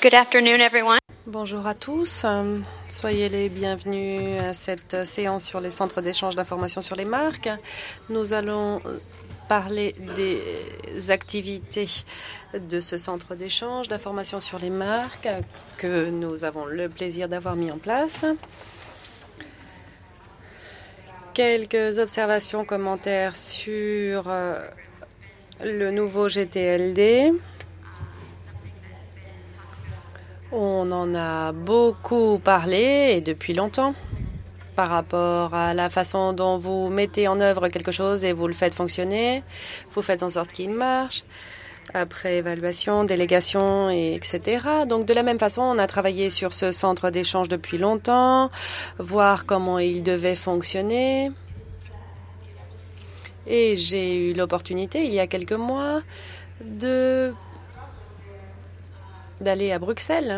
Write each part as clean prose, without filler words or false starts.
Good afternoon, everyone. Bonjour à tous, soyez les bienvenus à cette séance sur les centres d'échange d'informations sur les marques. Nous allons parler des activités de ce centre d'échange d'informations sur les marques que nous avons le plaisir d'avoir mis en place. Quelques observations, commentaires sur le nouveau GTLD. On en a beaucoup parlé et depuis longtemps par rapport à la façon dont vous mettez en œuvre quelque chose et vous le faites fonctionner. Vous faites en sorte qu'il marche. Après évaluation, délégation, etc. Donc de la même façon, on a travaillé sur ce centre d'échange depuis longtemps, voir comment il devait fonctionner. Et j'ai eu l'opportunité, il y a quelques mois, d'aller à Bruxelles.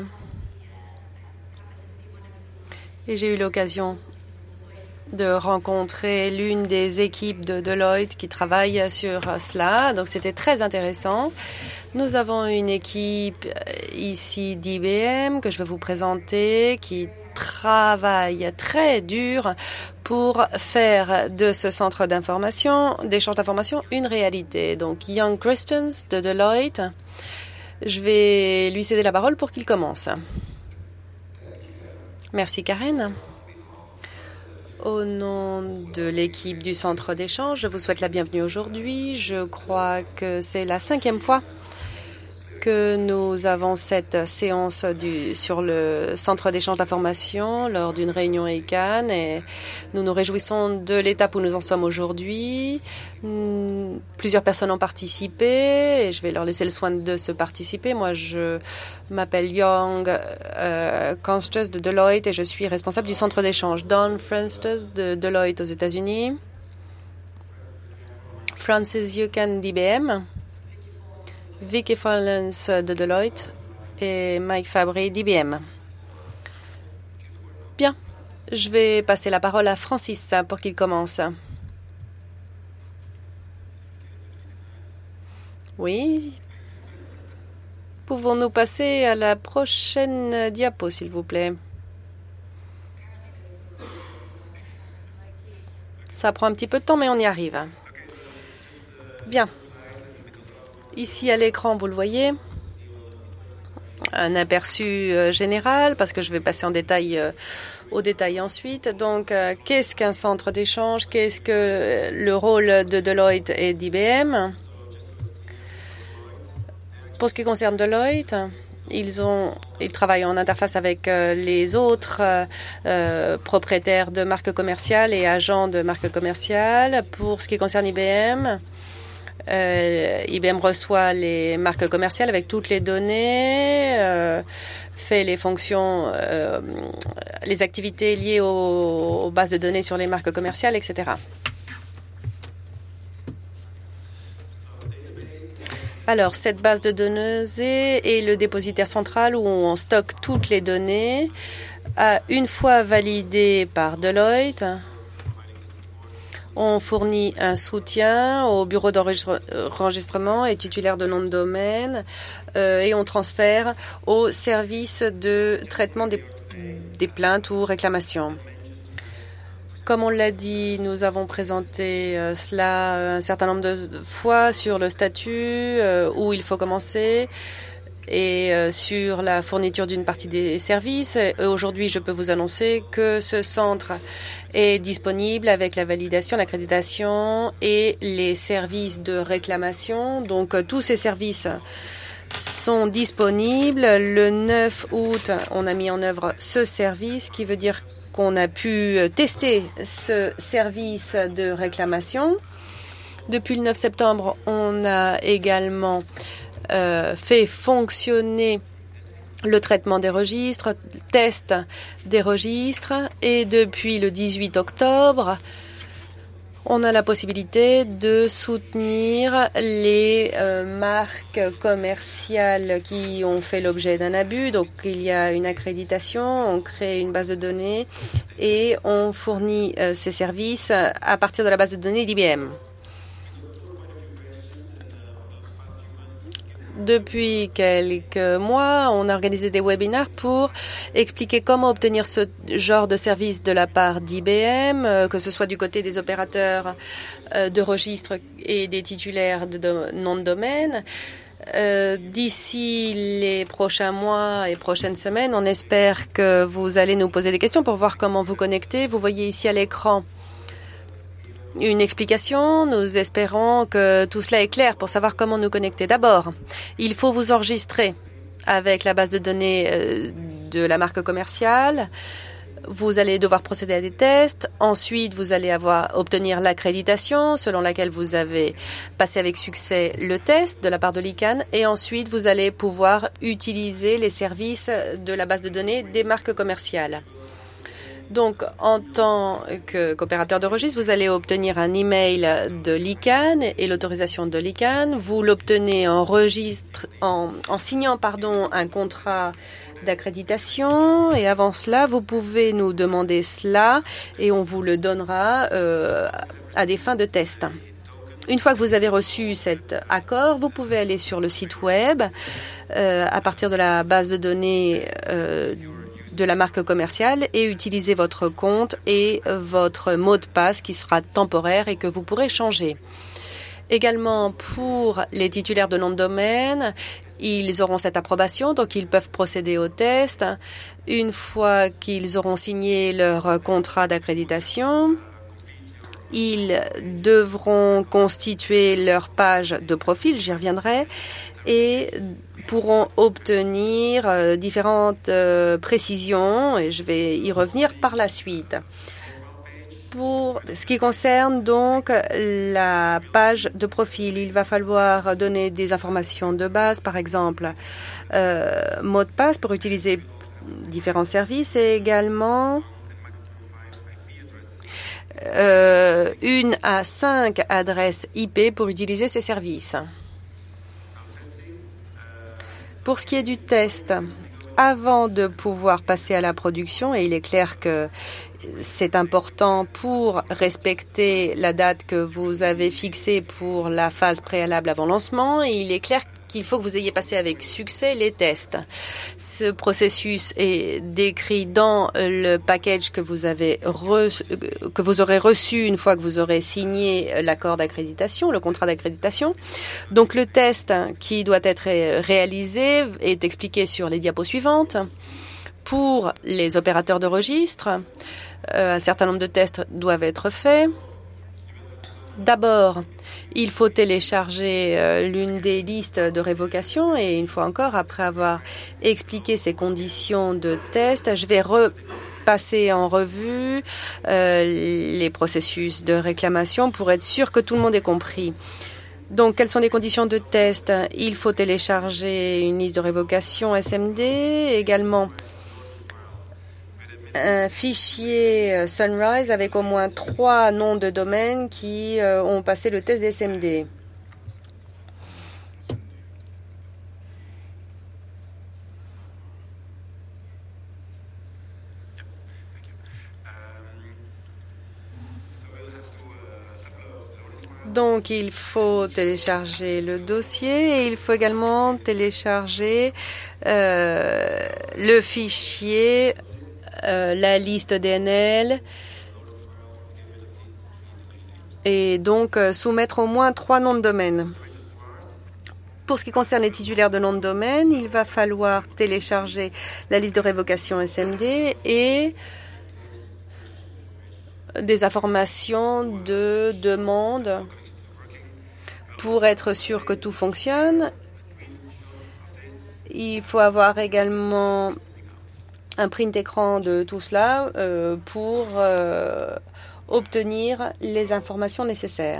Et j'ai eu l'occasion de rencontrer l'une des équipes de Deloitte qui travaille sur cela. Donc, c'était très intéressant. Nous avons une équipe ici d'IBM que je vais vous présenter qui travaille très dur pour faire de ce centre d'échange d'informations, une réalité. Donc, Jan Christens de Deloitte. Je vais lui céder la parole pour qu'il commence. Merci Karen. Au nom de l'équipe du centre d'échange, je vous souhaite la bienvenue aujourd'hui. Je crois que c'est la 5e fois que nous avons cette séance sur le centre d'échange d'informations lors d'une réunion ECAN et nous nous réjouissons de l'étape où nous en sommes aujourd'hui. Plusieurs personnes ont participé et je vais leur laisser le soin de se participer. Moi, je m'appelle Young Constas de Deloitte et je suis responsable du centre d'échange. Don Francis de Deloitte aux États-Unis. Francis Yukan d'IBM. Vicky Follens de Deloitte et Mike Fabry d'IBM. Bien, je vais passer la parole à Francis pour qu'il commence. Oui. Pouvons-nous passer à la prochaine diapo, s'il vous plaît? Ça prend un petit peu de temps, mais on y arrive. Bien. Ici à l'écran, vous le voyez, un aperçu général, parce que je vais passer au détail ensuite. Donc, qu'est-ce qu'un centre d'échange? Qu'est-ce que le rôle de Deloitte et d'IBM? Pour ce qui concerne Deloitte, ils travaillent en interface avec les autres propriétaires de marques commerciales et agents de marques commerciales. Pour ce qui concerne IBM, IBM reçoit les marques commerciales avec toutes les données, fait les fonctions, les activités liées aux bases de données sur les marques commerciales, etc. Alors, cette base de données est le dépositaire central où on stocke toutes les données. Une fois validées par Deloitte, on fournit un soutien au bureau d'enregistrement et titulaire de nom de domaine et on transfère au service de traitement des plaintes ou réclamations. Comme on l'a dit, nous avons présenté cela un certain nombre de fois sur le statut, où il faut commencer et sur la fourniture d'une partie des services. Aujourd'hui, je peux vous annoncer que ce centre est disponible avec la validation, l'accréditation et les services de réclamation. Donc, tous ces services sont disponibles. Le 9 août, on a mis en œuvre ce service, qui veut dire qu'on a pu tester ce service de réclamation. Depuis le 9 septembre, on a également fait fonctionner le traitement des registres, test des registres, et depuis le 18 octobre, on a la possibilité de soutenir les marques commerciales qui ont fait l'objet d'un abus. Donc, il y a une accréditation, on crée une base de données et on fournit ces services à partir de la base de données d'IBM. Depuis quelques mois, on a organisé des webinaires pour expliquer comment obtenir ce genre de service de la part d'IBM, que ce soit du côté des opérateurs de registre et des titulaires de noms de domaine. D'ici les prochains mois et prochaines semaines, on espère que vous allez nous poser des questions pour voir comment vous connecter. Vous voyez ici à l'écran une explication. Nous espérons que tout cela est clair pour savoir comment nous connecter. D'abord, il faut vous enregistrer avec la base de données de la marque commerciale. Vous allez devoir procéder à des tests. Ensuite, vous allez obtenir l'accréditation selon laquelle vous avez passé avec succès le test de la part de l'ICANN. Et ensuite, vous allez pouvoir utiliser les services de la base de données des marques commerciales. Donc, en tant qu'opérateur de registre, vous allez obtenir un email de l'ICANN et l'autorisation de l'ICANN. Vous l'obtenez en signant un contrat d'accréditation. Et avant cela, vous pouvez nous demander cela et on vous le donnera à des fins de test. Une fois que vous avez reçu cet accord, vous pouvez aller sur le site web à partir de la base de données de la marque commerciale et utiliser votre compte et votre mot de passe qui sera temporaire et que vous pourrez changer. Également, pour les titulaires de nom de domaine, ils auront cette approbation, donc ils peuvent procéder au test. Une fois qu'ils auront signé leur contrat d'accréditation, ils devront constituer leur page de profil, j'y reviendrai, et pourront obtenir différentes précisions, et je vais y revenir par la suite. Pour ce qui concerne donc la page de profil, il va falloir donner des informations de base, par exemple mot de passe pour utiliser différents services et également 1 à 5 adresses IP pour utiliser ces services. Pour ce qui est du test, avant de pouvoir passer à la production, et il est clair que c'est important pour respecter la date que vous avez fixée pour la phase préalable avant lancement, et il est clair qu'il faut que vous ayez passé avec succès les tests. Ce processus est décrit dans le package que vous aurez reçu une fois que vous aurez signé l'accord d'accréditation, le contrat d'accréditation. Donc le test qui doit être réalisé est expliqué sur les diapos suivantes. Pour les opérateurs de registre, un certain nombre de tests doivent être faits. D'abord, il faut télécharger l'une des listes de révocation et une fois encore, après avoir expliqué ces conditions de test, je vais repasser en revue les processus de réclamation pour être sûr que tout le monde ait compris. Donc, quelles sont les conditions de test? Il faut télécharger une liste de révocation SMD, également un fichier Sunrise avec au moins 3 noms de domaine qui ont passé le test des SMD. Donc, il faut télécharger le dossier et il faut également télécharger le fichier la liste DNL et donc soumettre au moins 3 noms de domaine. Pour ce qui concerne les titulaires de noms de domaine, il va falloir télécharger la liste de révocation SMD et des informations de demande pour être sûr que tout fonctionne. Il faut avoir également un print écran de tout cela pour obtenir les informations nécessaires.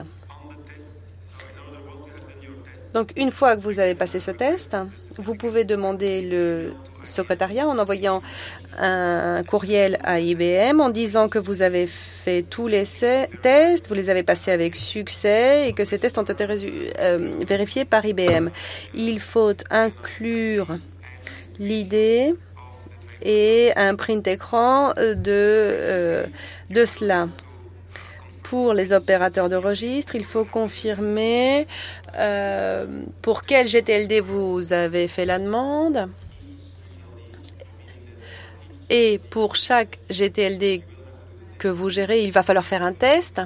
Donc, une fois que vous avez passé ce test, vous pouvez demander le secrétariat en envoyant un courriel à IBM en disant que vous avez fait tous les tests, vous les avez passés avec succès et que ces tests ont été vérifiés par IBM. Il faut inclure l'idée et un print écran de cela. Pour les opérateurs de registre, il faut confirmer pour quel GTLD vous avez fait la demande. Et pour chaque GTLD que vous gérez, il va falloir faire un test.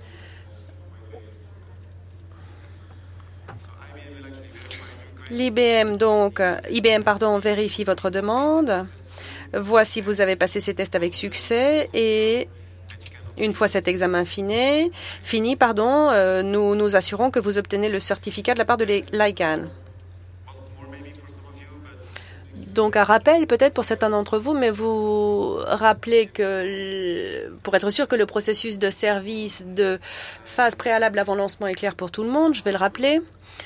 IBM vérifie votre demande, voit si vous avez passé ces tests avec succès et une fois cet examen fini, nous nous assurons que vous obtenez le certificat de la part de l'ICANN. Donc un rappel peut-être pour certains d'entre vous, mais vous rappelez que pour être sûr que le processus de service de phase préalable avant lancement est clair pour tout le monde, je vais le rappeler.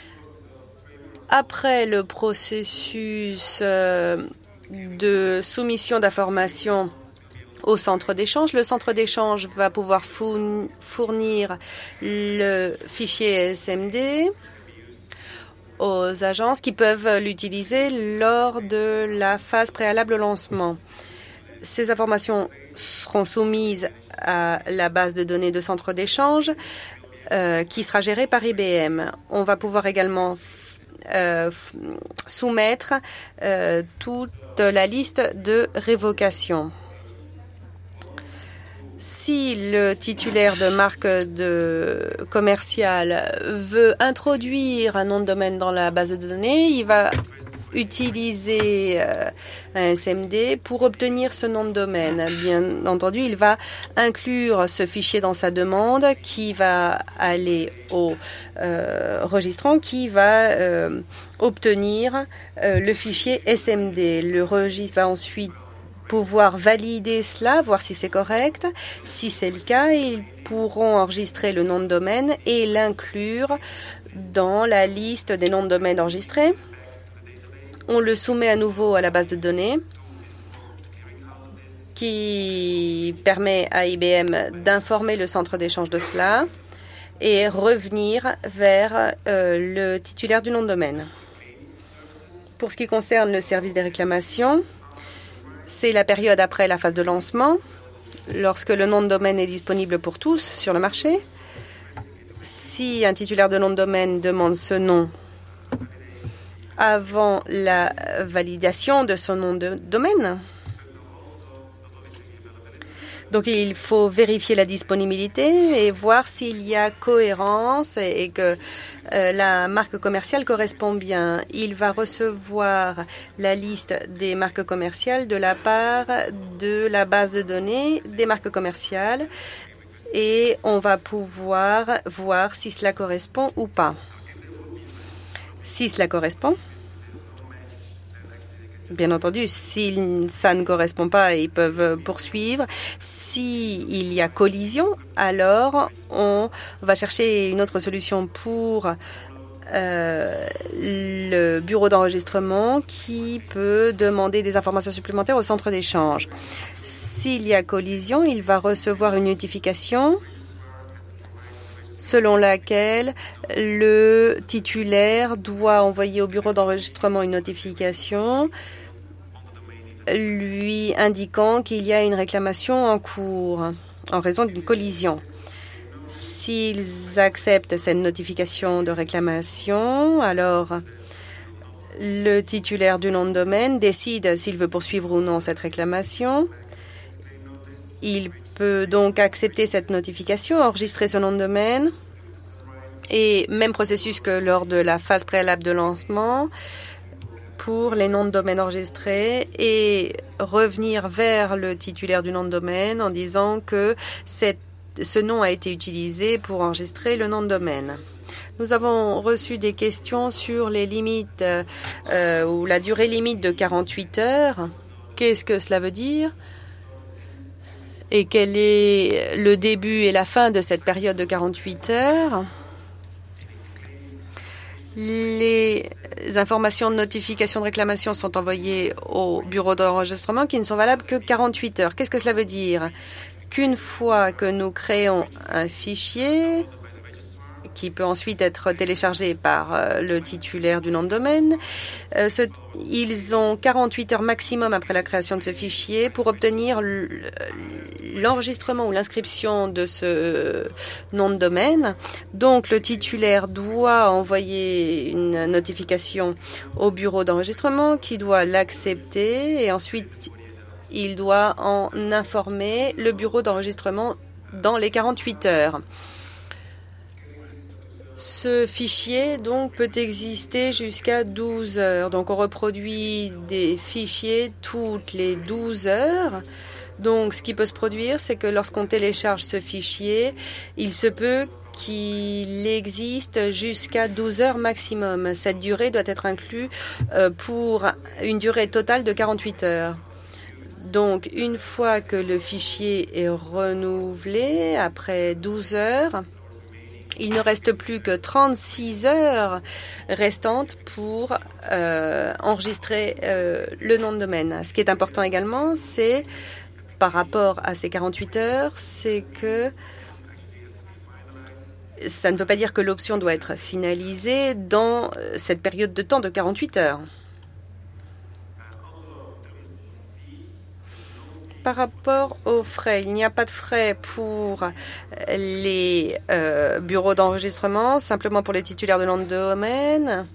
Après le processus de soumission d'informations au centre d'échange, le centre d'échange va pouvoir fournir le fichier SMD aux agences qui peuvent l'utiliser lors de la phase préalable au lancement. Ces informations seront soumises à la base de données de centre d'échange qui sera gérée par IBM. On va pouvoir également soumettre toute la liste de révocation. Si le titulaire de marque commerciale veut introduire un nom de domaine dans la base de données, il va utiliser un SMD pour obtenir ce nom de domaine. Bien entendu, il va inclure ce fichier dans sa demande qui va aller au registrant qui va obtenir le fichier SMD. Le registre va ensuite pouvoir valider cela, voir si c'est correct. Si c'est le cas, ils pourront enregistrer le nom de domaine et l'inclure dans la liste des noms de domaine enregistrés. On le soumet à nouveau à la base de données qui permet à IBM d'informer le centre d'échange de cela et revenir vers le titulaire du nom de domaine. Pour ce qui concerne le service des réclamations, c'est la période après la phase de lancement, lorsque le nom de domaine est disponible pour tous sur le marché. Si un titulaire de nom de domaine demande ce nom avant la validation de son nom de domaine, donc il faut vérifier la disponibilité et voir s'il y a cohérence et que la marque commerciale correspond bien. Il va recevoir la liste des marques commerciales de la part de la base de données des marques commerciales et on va pouvoir voir si cela correspond ou pas. Si cela correspond, bien entendu, si ça ne correspond pas, ils peuvent poursuivre. S'il y a collision, alors on va chercher une autre solution pour le bureau d'enregistrement qui peut demander des informations supplémentaires au centre d'échange. S'il y a collision, il va recevoir une notification selon laquelle le titulaire doit envoyer au bureau d'enregistrement une notification lui indiquant qu'il y a une réclamation en cours en raison d'une collision. S'ils acceptent cette notification de réclamation, alors le titulaire du nom de domaine décide s'il veut poursuivre ou non cette réclamation. Il peut donc accepter cette notification, enregistrer ce nom de domaine et même processus que lors de la phase préalable de lancement pour les noms de domaine enregistrés et revenir vers le titulaire du nom de domaine en disant que ce nom a été utilisé pour enregistrer le nom de domaine. Nous avons reçu des questions sur les limites ou la durée limite de 48 heures. Qu'est-ce que cela veut dire ? Et quel est le début et la fin de cette période de 48 heures? Les informations de notification de réclamation sont envoyées au bureau d'enregistrement qui ne sont valables que 48 heures. Qu'est-ce que cela veut dire? Qu'une fois que nous créons un fichier qui peut ensuite être téléchargé par le titulaire du nom de domaine. Ils ont 48 heures maximum après la création de ce fichier pour obtenir l'enregistrement ou l'inscription de ce nom de domaine. Donc, le titulaire doit envoyer une notification au bureau d'enregistrement qui doit l'accepter et ensuite il doit en informer le bureau d'enregistrement dans les 48 heures. Ce fichier donc peut exister jusqu'à 12 heures. Donc on reproduit des fichiers toutes les 12 heures. Donc ce qui peut se produire, c'est que lorsqu'on télécharge ce fichier, il se peut qu'il existe jusqu'à 12 heures maximum. Cette durée doit être inclue pour une durée totale de 48 heures. Donc une fois que le fichier est renouvelé, après 12 heures, il ne reste plus que 36 heures restantes pour enregistrer le nom de domaine. Ce qui est important également, c'est par rapport à ces 48 heures, c'est que ça ne veut pas dire que l'option doit être finalisée dans cette période de temps de 48 heures. Par rapport aux frais, il n'y a pas de frais pour les bureaux d'enregistrement, simplement pour les titulaires de nom de domaine.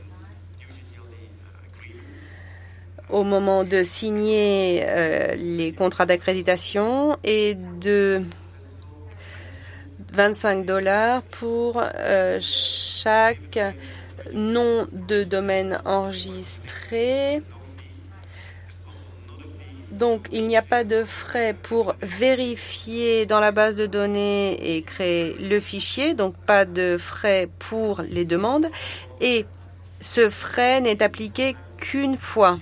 Au moment de signer les contrats d'accréditation et de 25$ pour chaque nom de domaine enregistré. Donc, il n'y a pas de frais pour vérifier dans la base de données et créer le fichier, donc pas de frais pour les demandes. Et ce frais n'est appliqué qu'une fois,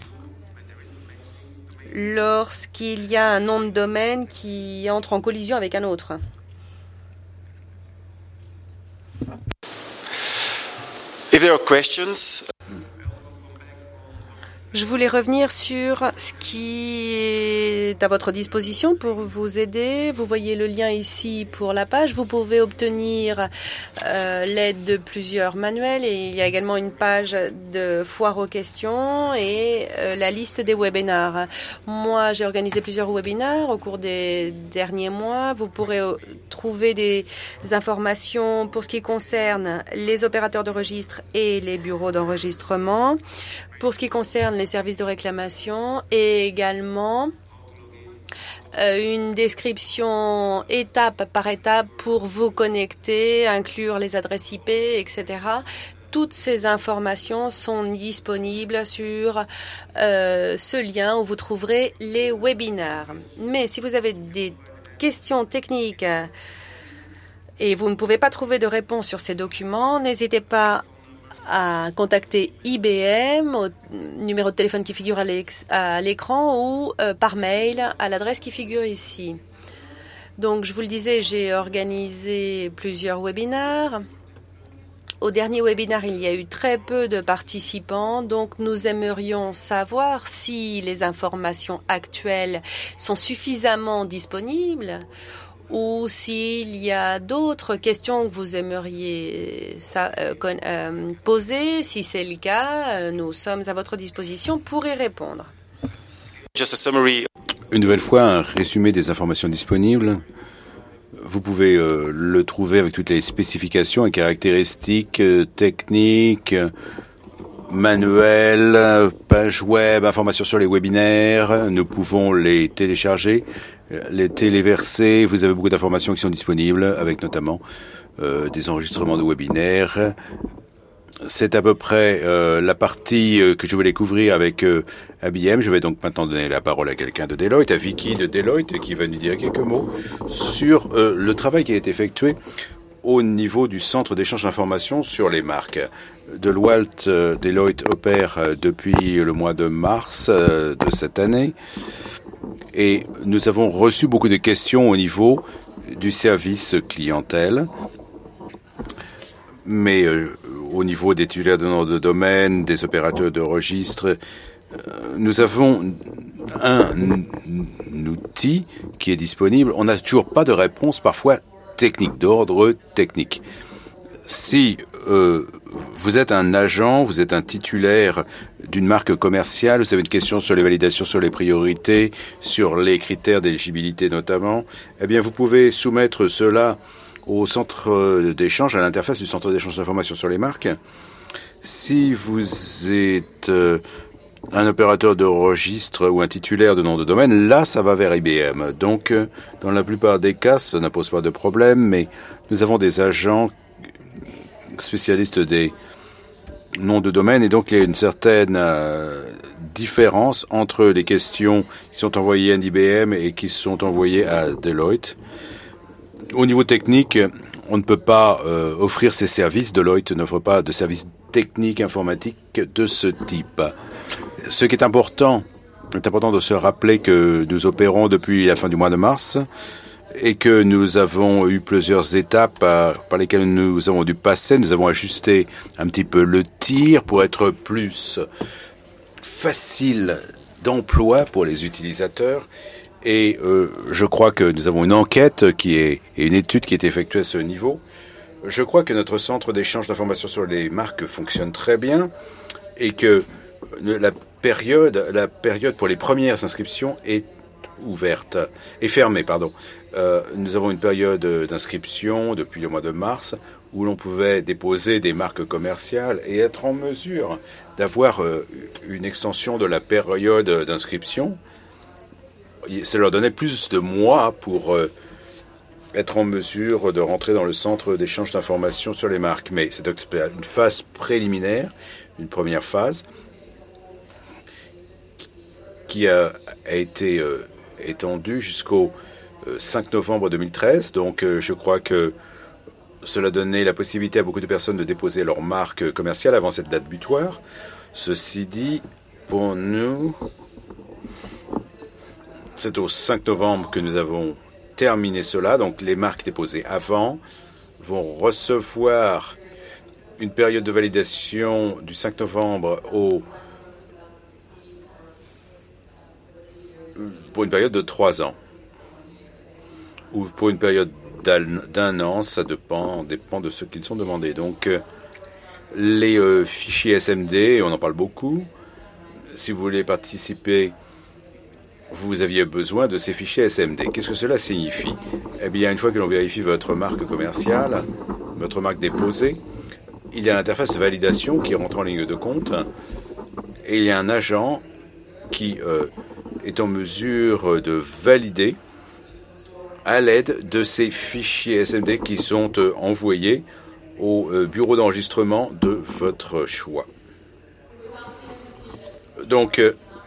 lorsqu'il y a un nom de domaine qui entre en collision avec un autre. If there are questions, je voulais revenir sur ce qui est à votre disposition pour vous aider. Vous voyez le lien ici pour la page. Vous pouvez obtenir l'aide de plusieurs manuels et il y a également une page de foire aux questions et la liste des webinars. Moi, j'ai organisé plusieurs webinars au cours des derniers mois. Vous pourrez trouver des informations pour ce qui concerne les opérateurs de registre et les bureaux d'enregistrement. Pour ce qui concerne les services de réclamation et également une description étape par étape pour vous connecter, inclure les adresses IP, etc. Toutes ces informations sont disponibles sur ce lien où vous trouverez les webinaires. Mais si vous avez des questions techniques et vous ne pouvez pas trouver de réponse sur ces documents, n'hésitez pas à contacter IBM au numéro de téléphone qui figure à l'écran ou par mail à l'adresse qui figure ici. Donc, je vous le disais, j'ai organisé plusieurs webinaires. Au dernier webinaire, il y a eu très peu de participants, donc nous aimerions savoir si les informations actuelles sont suffisamment disponibles ou s'il y a d'autres questions que vous aimeriez poser. Si c'est le cas, nous sommes à votre disposition pour y répondre. just a summary. Une nouvelle fois, un résumé des informations disponibles. Vous pouvez le trouver avec toutes les spécifications et caractéristiques techniques, manuels, pages web, informations sur les webinaires. Nous pouvons les télécharger, les téléverser. Vous avez beaucoup d'informations qui sont disponibles, avec notamment des enregistrements de webinaires. C'est à peu près la partie que je voulais couvrir avec IBM. Je vais donc maintenant donner la parole à quelqu'un de Deloitte, à Vicky de Deloitte, qui va nous dire quelques mots sur le travail qui a été effectué au niveau du centre d'échange d'informations sur les marques. Deloitte opère depuis le mois de mars de cette année et nous avons reçu beaucoup de questions au niveau du service clientèle, mais au niveau des titulaires de nom de domaine, des opérateurs de registre, nous avons un outil qui est disponible. On n'a toujours pas de réponse parfois technique, d'ordre technique. Si vous êtes un agent, vous êtes un titulaire d'une marque commerciale, vous avez une question sur les validations, sur les priorités, sur les critères d'éligibilité notamment, eh bien vous pouvez soumettre cela au centre d'échange, à l'interface du centre d'échange d'informations sur les marques. Si vous êtes un opérateur de registre ou un titulaire de nom de domaine, là, ça va vers IBM. Donc, dans la plupart des cas, ça ne pose pas de problème, mais nous avons des agents spécialistes des noms de domaine, et donc il y a une certaine différence entre les questions qui sont envoyées à IBM et qui sont envoyées à Deloitte. Au niveau technique, on ne peut pas offrir ces services. Deloitte n'offre pas de services techniques informatiques de ce type. Ce qui est important de se rappeler que nous opérons depuis la fin du mois de mars et que nous avons eu plusieurs étapes par lesquelles nous avons dû passer. Nous avons ajusté un petit peu le tir pour être plus facile d'emploi pour les utilisateurs. Et je crois que nous avons une enquête et une étude qui est effectuée à ce niveau. Je crois que notre centre d'échange d'informations sur les marques fonctionne très bien et que la période pour les premières inscriptions est fermée. Nous avons une période d'inscription depuis le mois de mars où l'on pouvait déposer des marques commerciales et être en mesure d'avoir une extension de la période d'inscription. Ça leur donnait plus de mois pour être en mesure de rentrer dans le centre d'échange d'informations sur les marques. Mais c'est une phase préliminaire, une première phase, qui a été étendue jusqu'au 5 novembre 2013. Donc je crois que cela donnait la possibilité à beaucoup de personnes de déposer leur marque commerciale avant cette date butoir. Ceci dit, pour nous, c'est au 5 novembre que nous avons terminé cela. Donc les marques déposées avant vont recevoir une période de validation du 5 novembre pour une période de 3 ans. Ou pour une période d'un an, ça dépend de ce qu'ils sont demandés. Donc les fichiers SMD, on en parle beaucoup. Si vous voulez participer, vous aviez besoin de ces fichiers SMD. Qu'est-ce que cela signifie? Eh bien, une fois que l'on vérifie votre marque commerciale, votre marque déposée, il y a l'interface de validation qui rentre en ligne de compte et il y a un agent qui est en mesure de valider à l'aide de ces fichiers SMD qui sont envoyés au bureau d'enregistrement de votre choix. Donc,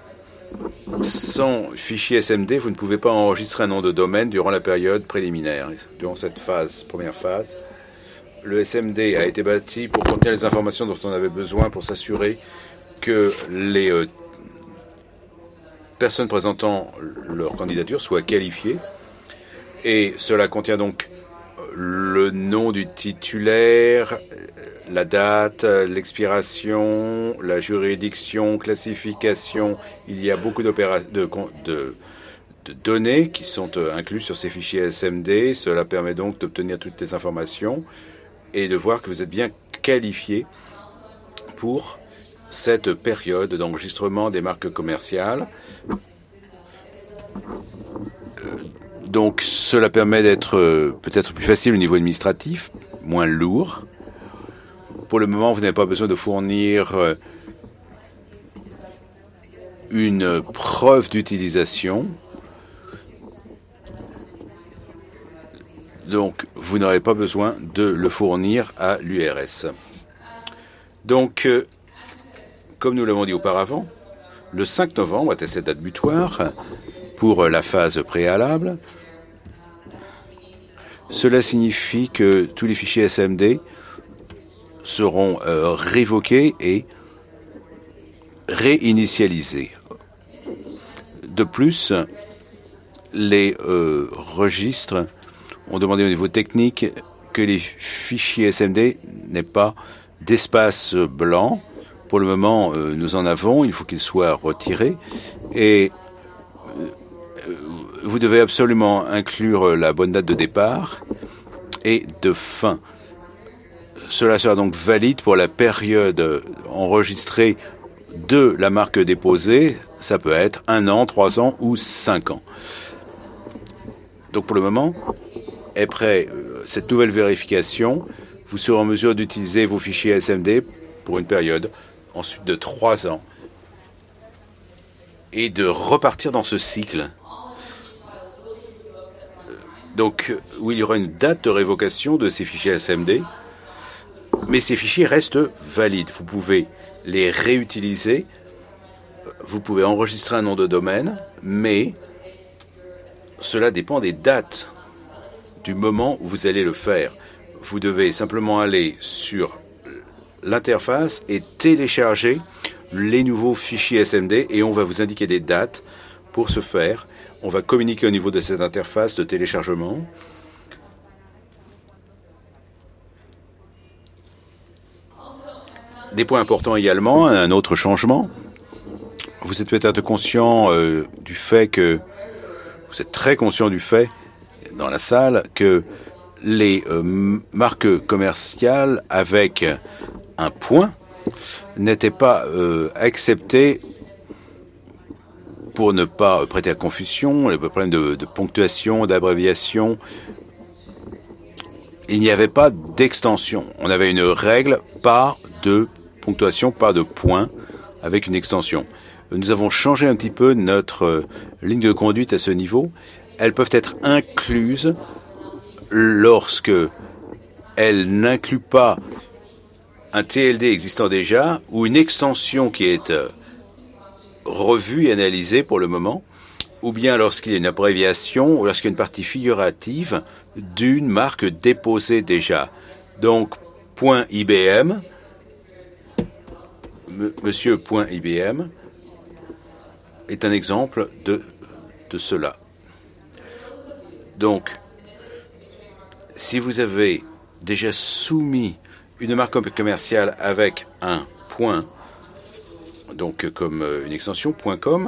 sans fichier SMD, vous ne pouvez pas enregistrer un nom de domaine durant la période préliminaire. Durant cette première phase, le SMD a été bâti pour contenir les informations dont on avait besoin pour s'assurer que les personnes présentant leur candidature soient qualifiées. Et cela contient donc le nom du titulaire, la date, l'expiration, la juridiction, classification. Il y a beaucoup de données qui sont incluses sur ces fichiers SMD. Cela permet donc d'obtenir toutes les informations et de voir que vous êtes bien qualifié pour cette période d'enregistrement des marques commerciales. Donc cela permet d'être peut-être plus facile au niveau administratif, moins lourd. Pour le moment, vous n'avez pas besoin de fournir une preuve d'utilisation. Donc, vous n'aurez pas besoin de le fournir à l'URS. Donc, comme nous l'avons dit auparavant, le 5 novembre était cette date butoir pour la phase préalable. Cela signifie que tous les fichiers SMD seront révoqués et réinitialisés. De plus, les registres ont demandé au niveau technique que les fichiers SMD n'aient pas d'espace blanc. Pour le moment, nous en avons, il faut qu'ils soient retirés. Et vous devez absolument inclure la bonne date de départ et de fin. Cela sera donc valide pour la période enregistrée de la marque déposée. Ça peut être 1 an, 3 ans ou 5 ans. Donc pour le moment, après cette nouvelle vérification, vous serez en mesure d'utiliser vos fichiers SMD pour une période ensuite de 3 ans et de repartir dans ce cycle. Donc, où il y aura une date de révocation de ces fichiers SMD, mais ces fichiers restent valides. Vous pouvez les réutiliser, vous pouvez enregistrer un nom de domaine, mais cela dépend des dates du moment où vous allez le faire. Vous devez simplement aller sur l'interface et télécharger les nouveaux fichiers SMD et on va vous indiquer des dates pour ce faire. On va communiquer au niveau de cette interface de téléchargement. Des points importants également, un autre changement. Vous êtes peut-être conscient du fait que, vous êtes très conscient du fait dans la salle que les marques commerciales avec un point n'étaient pas acceptées pour ne pas prêter à confusion, les problèmes de ponctuation, d'abréviation. Il n'y avait pas d'extension. On avait une règle, pas de ponctuation, pas de point, avec une extension. Nous avons changé un petit peu notre ligne de conduite à ce niveau. Elles peuvent être incluses lorsque elles n'incluent pas un TLD existant déjà ou une extension qui est revue et analysée pour le moment, ou bien lorsqu'il y a une abréviation ou lorsqu'il y a une partie figurative d'une marque déposée déjà. Donc, .ibm, Monsieur .ibm est un exemple de cela. Donc, si vous avez déjà soumis une marque commerciale avec un point, donc comme une extension .com,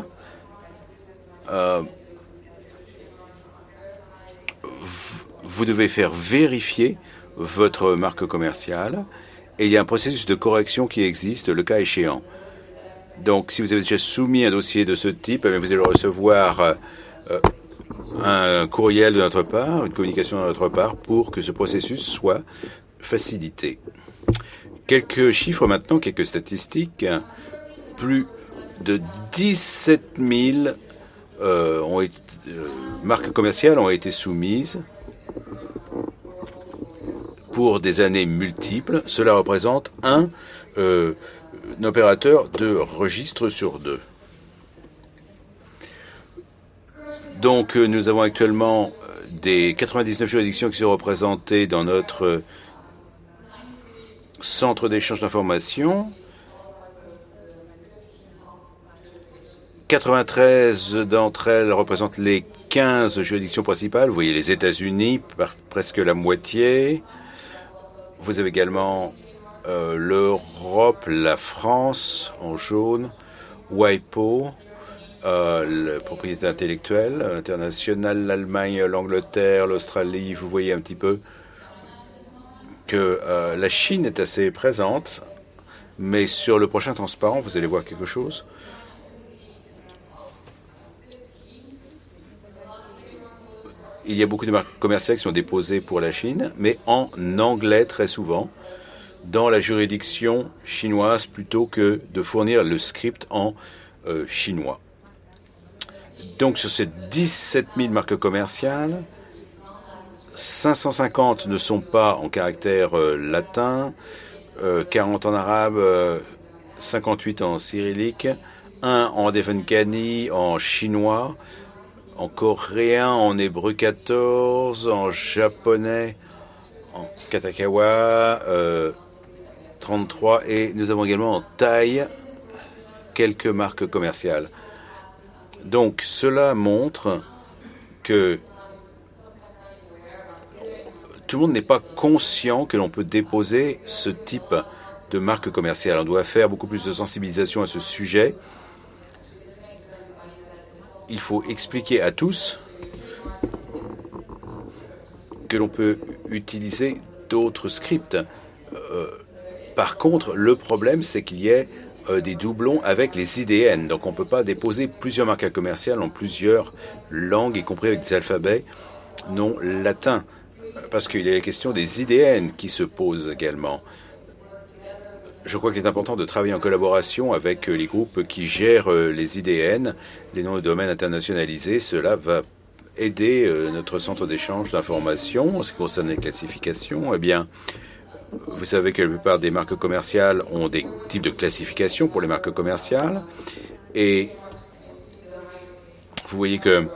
vous devez faire vérifier votre marque commerciale et il y a un processus de correction qui existe le cas échéant. Donc, si vous avez déjà soumis un dossier de ce type, vous allez recevoir un courriel de notre part, une communication de notre part pour que ce processus soit facilité. Quelques chiffres maintenant, quelques statistiques. Plus de 17 000 marques commerciales ont été soumises pour des années multiples. Cela représente un opérateur de registre sur 2. Donc, nous avons actuellement des 99 juridictions qui sont représentées dans notre centre d'échange d'informations. 93 d'entre elles représentent les 15 juridictions principales. Vous voyez les États-Unis, presque la moitié. Vous avez également l'Europe, la France en jaune, WIPO, la propriété intellectuelle internationale, l'Allemagne, l'Angleterre, l'Australie. Vous voyez un petit peu que la Chine est assez présente, mais sur le prochain transparent, vous allez voir quelque chose. Il y a beaucoup de marques commerciales qui sont déposées pour la Chine, mais en anglais très souvent, dans la juridiction chinoise, plutôt que de fournir le script en chinois. Donc sur ces 17 000 marques commerciales, 550 ne sont pas en caractère latin, 40 en arabe, 58 en cyrillique, 1 en devankani, en chinois, en coréen, en hébreu 14, en japonais, en katakawa 33, et nous avons également en thaï quelques marques commerciales. Donc cela montre que tout le monde n'est pas conscient que l'on peut déposer ce type de marque commerciale. On doit faire beaucoup plus de sensibilisation à ce sujet. Il faut expliquer à tous que l'on peut utiliser d'autres scripts. par contre, le problème, c'est qu'il y ait des doublons avec les IDN. Donc on ne peut pas déposer plusieurs marques commerciales en plusieurs langues, y compris avec des alphabets non latins, parce qu'il y a la question des IDN qui se pose également. Je crois qu'il est important de travailler en collaboration avec les groupes qui gèrent les IDN, les noms de domaine internationalisés. Cela va aider notre centre d'échange d'informations en ce qui concerne les classifications. Eh bien, vous savez que la plupart des marques commerciales ont des types de classification pour les marques commerciales. Et vous voyez que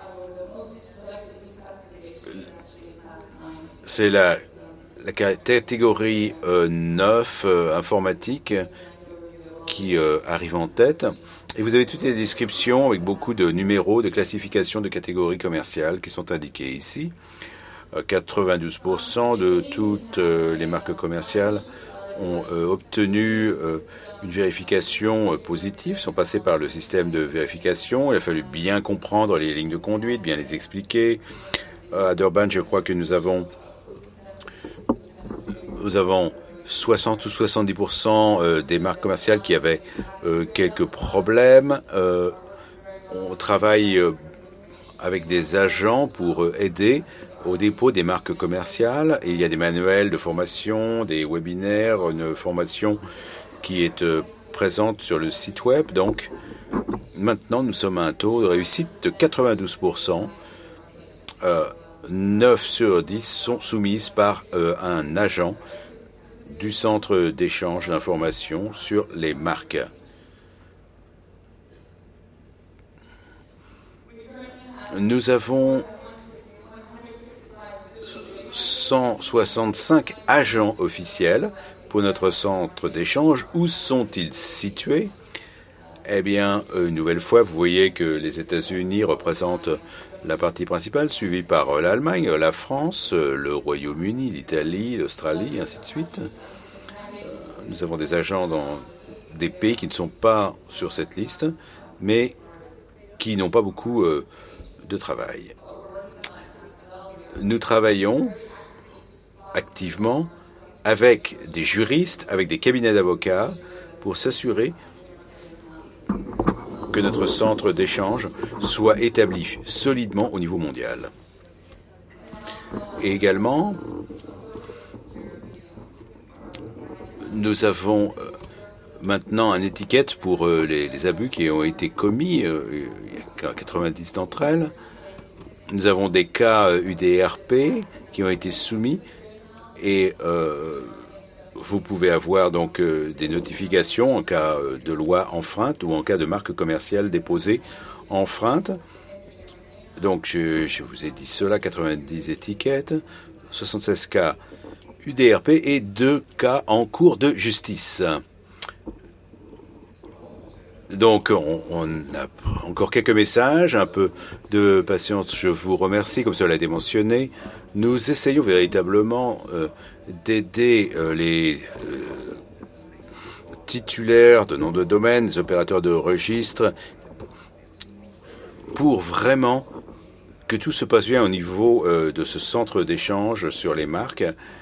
c'est la catégorie 9 informatique qui arrive en tête. Et vous avez toutes les descriptions avec beaucoup de numéros de classification de catégories commerciales qui sont indiquées ici. 92% de toutes les marques commerciales ont obtenu une vérification positive, sont passées par le système de vérification. Il a fallu bien comprendre les lignes de conduite, bien les expliquer. À Durban, je crois que nous avons 60 ou 70% des marques commerciales qui avaient quelques problèmes. On travaille avec des agents pour aider au dépôt des marques commerciales. Et il y a des manuels de formation, des webinaires, une formation qui est présente sur le site web. Donc maintenant, nous sommes à un taux de réussite de 92%. 9 sur 10 sont soumises par un agent du centre d'échange d'informations sur les marques. Nous avons 165 agents officiels pour notre centre d'échange. Où sont-ils situés? Eh bien, une nouvelle fois, vous voyez que les États-Unis représentent la partie principale, suivie par l'Allemagne, la France, le Royaume-Uni, l'Italie, l'Australie, ainsi de suite. Nous avons des agents dans des pays qui ne sont pas sur cette liste, mais qui n'ont pas beaucoup de travail. Nous travaillons activement avec des juristes, avec des cabinets d'avocats, pour s'assurer que notre centre d'échange soit établi solidement au niveau mondial. Et également, nous avons maintenant une étiquette pour les abus qui ont été commis, il y a 90 d'entre elles. Nous avons des cas UDRP qui ont été soumis et vous pouvez avoir donc des notifications en cas de loi enfreinte ou en cas de marque commerciale déposée enfreinte. Donc je vous ai dit cela, 90 étiquettes, 76 cas UDRP et 2 cas en cours de justice. Donc on a encore quelques messages, un peu de patience, je vous remercie, comme cela a été mentionné. Nous essayons véritablement d'aider les titulaires de noms de domaine, les opérateurs de registre, pour vraiment que tout se passe bien au niveau de ce centre d'échange sur les marques,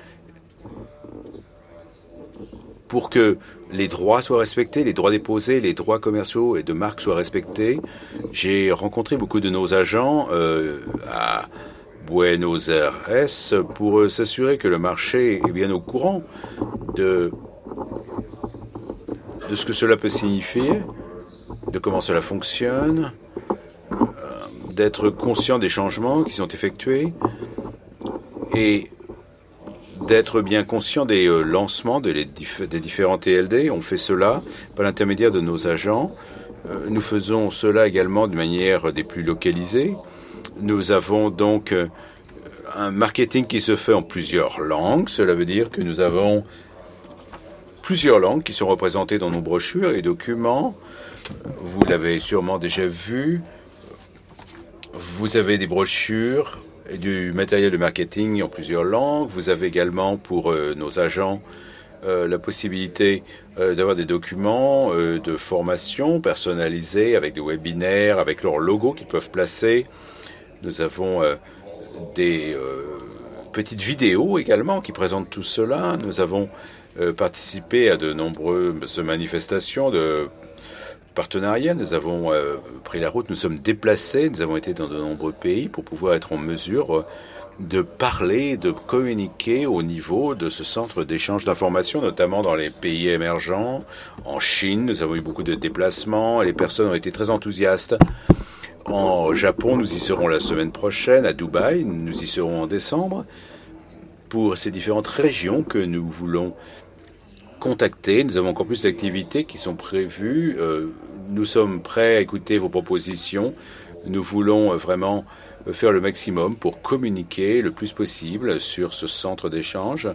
pour que les droits soient respectés, les droits déposés, les droits commerciaux et de marques soient respectés. J'ai rencontré beaucoup de nos agents à Buenos Aires pour s'assurer que le marché est bien au courant de ce que cela peut signifier, de comment cela fonctionne, d'être conscient des changements qui sont effectués et d'être bien conscient des lancements des différents TLD. On fait cela par l'intermédiaire de nos agents. Nous faisons cela également de manière des plus localisées. Nous avons donc un marketing qui se fait en plusieurs langues. Cela veut dire que nous avons plusieurs langues qui sont représentées dans nos brochures et documents. Vous l'avez sûrement déjà vu. Vous avez des brochures et du matériel de marketing en plusieurs langues. Vous avez également pour nos agents la possibilité d'avoir des documents de formation personnalisés avec des webinaires, avec leurs logos qu'ils peuvent placer. Nous avons des petites vidéos également qui présentent tout cela. Nous avons participé à de nombreuses manifestations de partenariat. Nous avons pris la route, nous sommes déplacés, nous avons été dans de nombreux pays pour pouvoir être en mesure de parler, de communiquer au niveau de ce centre d'échange d'informations, notamment dans les pays émergents. En Chine, nous avons eu beaucoup de déplacements et les personnes ont été très enthousiastes. En Japon, nous y serons la semaine prochaine, à Dubaï, nous y serons en décembre, pour ces différentes régions que nous voulons contacter. Nous avons encore plus d'activités qui sont prévues. Nous sommes prêts à écouter vos propositions. Nous voulons vraiment faire le maximum pour communiquer le plus possible sur ce centre d'échange.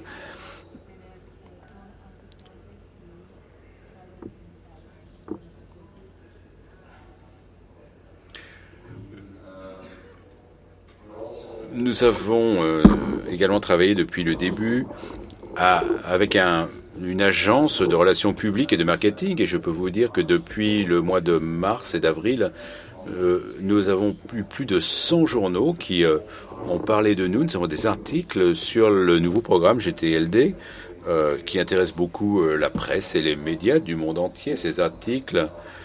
Nous avons également travaillé depuis le début avec une agence de relations publiques et de marketing, et je peux vous dire que depuis le mois de mars et d'avril, nous avons plus de 100 journaux qui ont parlé de nous. Nous avons des articles sur le nouveau programme GTLD qui intéresse beaucoup la presse et les médias du monde entier. Ces articles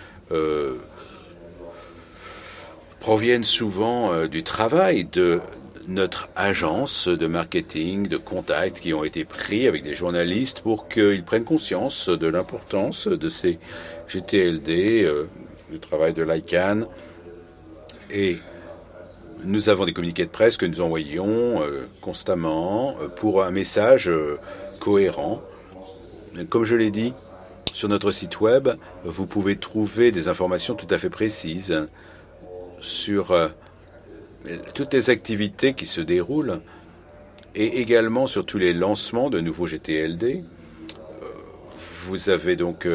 proviennent souvent du travail de notre agence de marketing, de contacts qui ont été pris avec des journalistes pour qu'ils prennent conscience de l'importance de ces GTLD, du travail de l'ICANN. Et nous avons des communiqués de presse que nous envoyons constamment pour un message cohérent. Comme je l'ai dit, sur notre site web, vous pouvez trouver des informations tout à fait précises sur toutes les activités qui se déroulent et également sur tous les lancements de nouveaux GTLD. Vous avez donc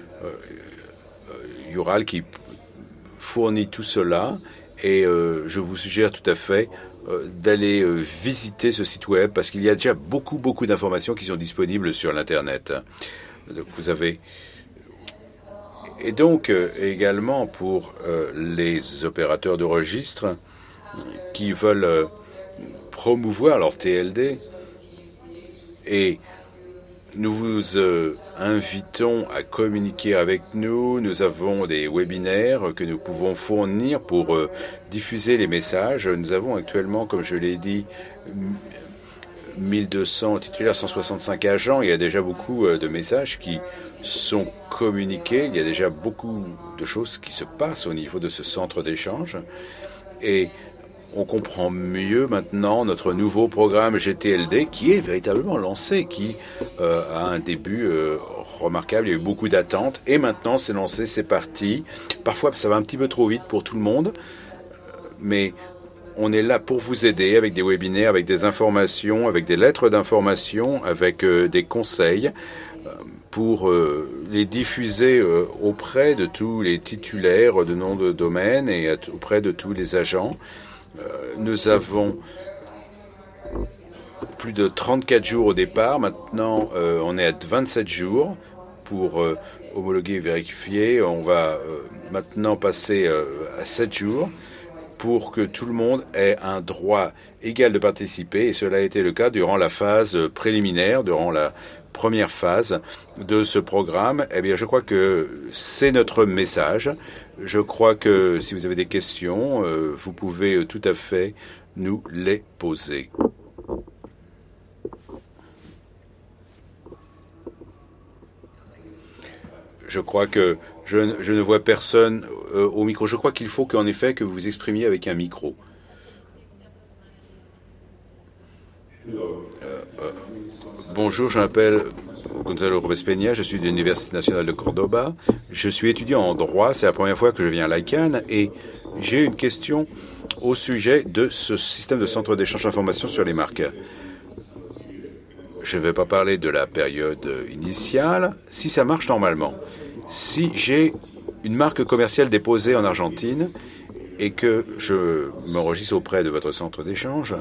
Ural qui fournit tout cela et je vous suggère tout à fait d'aller visiter ce site web parce qu'il y a déjà beaucoup d'informations qui sont disponibles sur l'Internet. Donc vous avez... Et donc également pour les opérateurs de registre qui veulent promouvoir leur TLD. Et nous vous invitons à communiquer avec nous. Nous avons des webinaires que nous pouvons fournir pour diffuser les messages. Nous avons actuellement, comme je l'ai dit, 1200 titulaires, 165 agents. Il y a déjà beaucoup de messages qui sont communiqués. Il y a déjà beaucoup de choses qui se passent au niveau de ce centre d'échange. Et on comprend mieux maintenant notre nouveau programme GTLD qui est véritablement lancé, qui a un début remarquable. Il y a eu beaucoup d'attentes et maintenant c'est lancé, c'est parti. Parfois ça va un petit peu trop vite pour tout le monde, mais on est là pour vous aider avec des webinaires, avec des informations, avec des lettres d'information, avec des conseils pour les diffuser auprès de tous les titulaires de noms de domaine et auprès de tous les agents. Nous avons plus de 34 jours au départ. Maintenant, on est à 27 jours pour homologuer et vérifier. On va maintenant passer à 7 jours pour que tout le monde ait un droit égal de participer. Et cela a été le cas durant la phase préliminaire, durant la première phase de ce programme. Eh bien, je crois que c'est notre message. Je crois que si vous avez des questions, vous pouvez tout à fait nous les poser. Je crois que je ne vois personne au micro. Je crois qu'il faut qu'en effet que vous vous exprimiez avec un micro. Bonjour, je m'appelle Gonzalo López Peña, je suis de l'Université nationale de Cordoba. Je suis étudiant en droit, c'est la première fois que je viens à l'ICANN et j'ai une question au sujet de ce système de centre d'échange d'informations sur les marques. Je ne vais pas parler de la période initiale. Si ça marche normalement, si j'ai une marque commerciale déposée en Argentine et que je m'enregistre auprès de votre centre d'échange,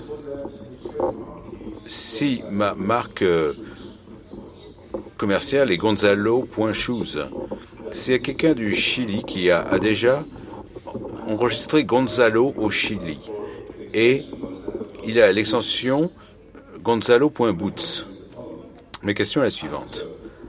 si ma marque commerciale est Gonzalo.shoes, c'est quelqu'un du Chili qui a déjà enregistré Gonzalo au Chili et il a l'extension Gonzalo.boots. Ma question est la suivante.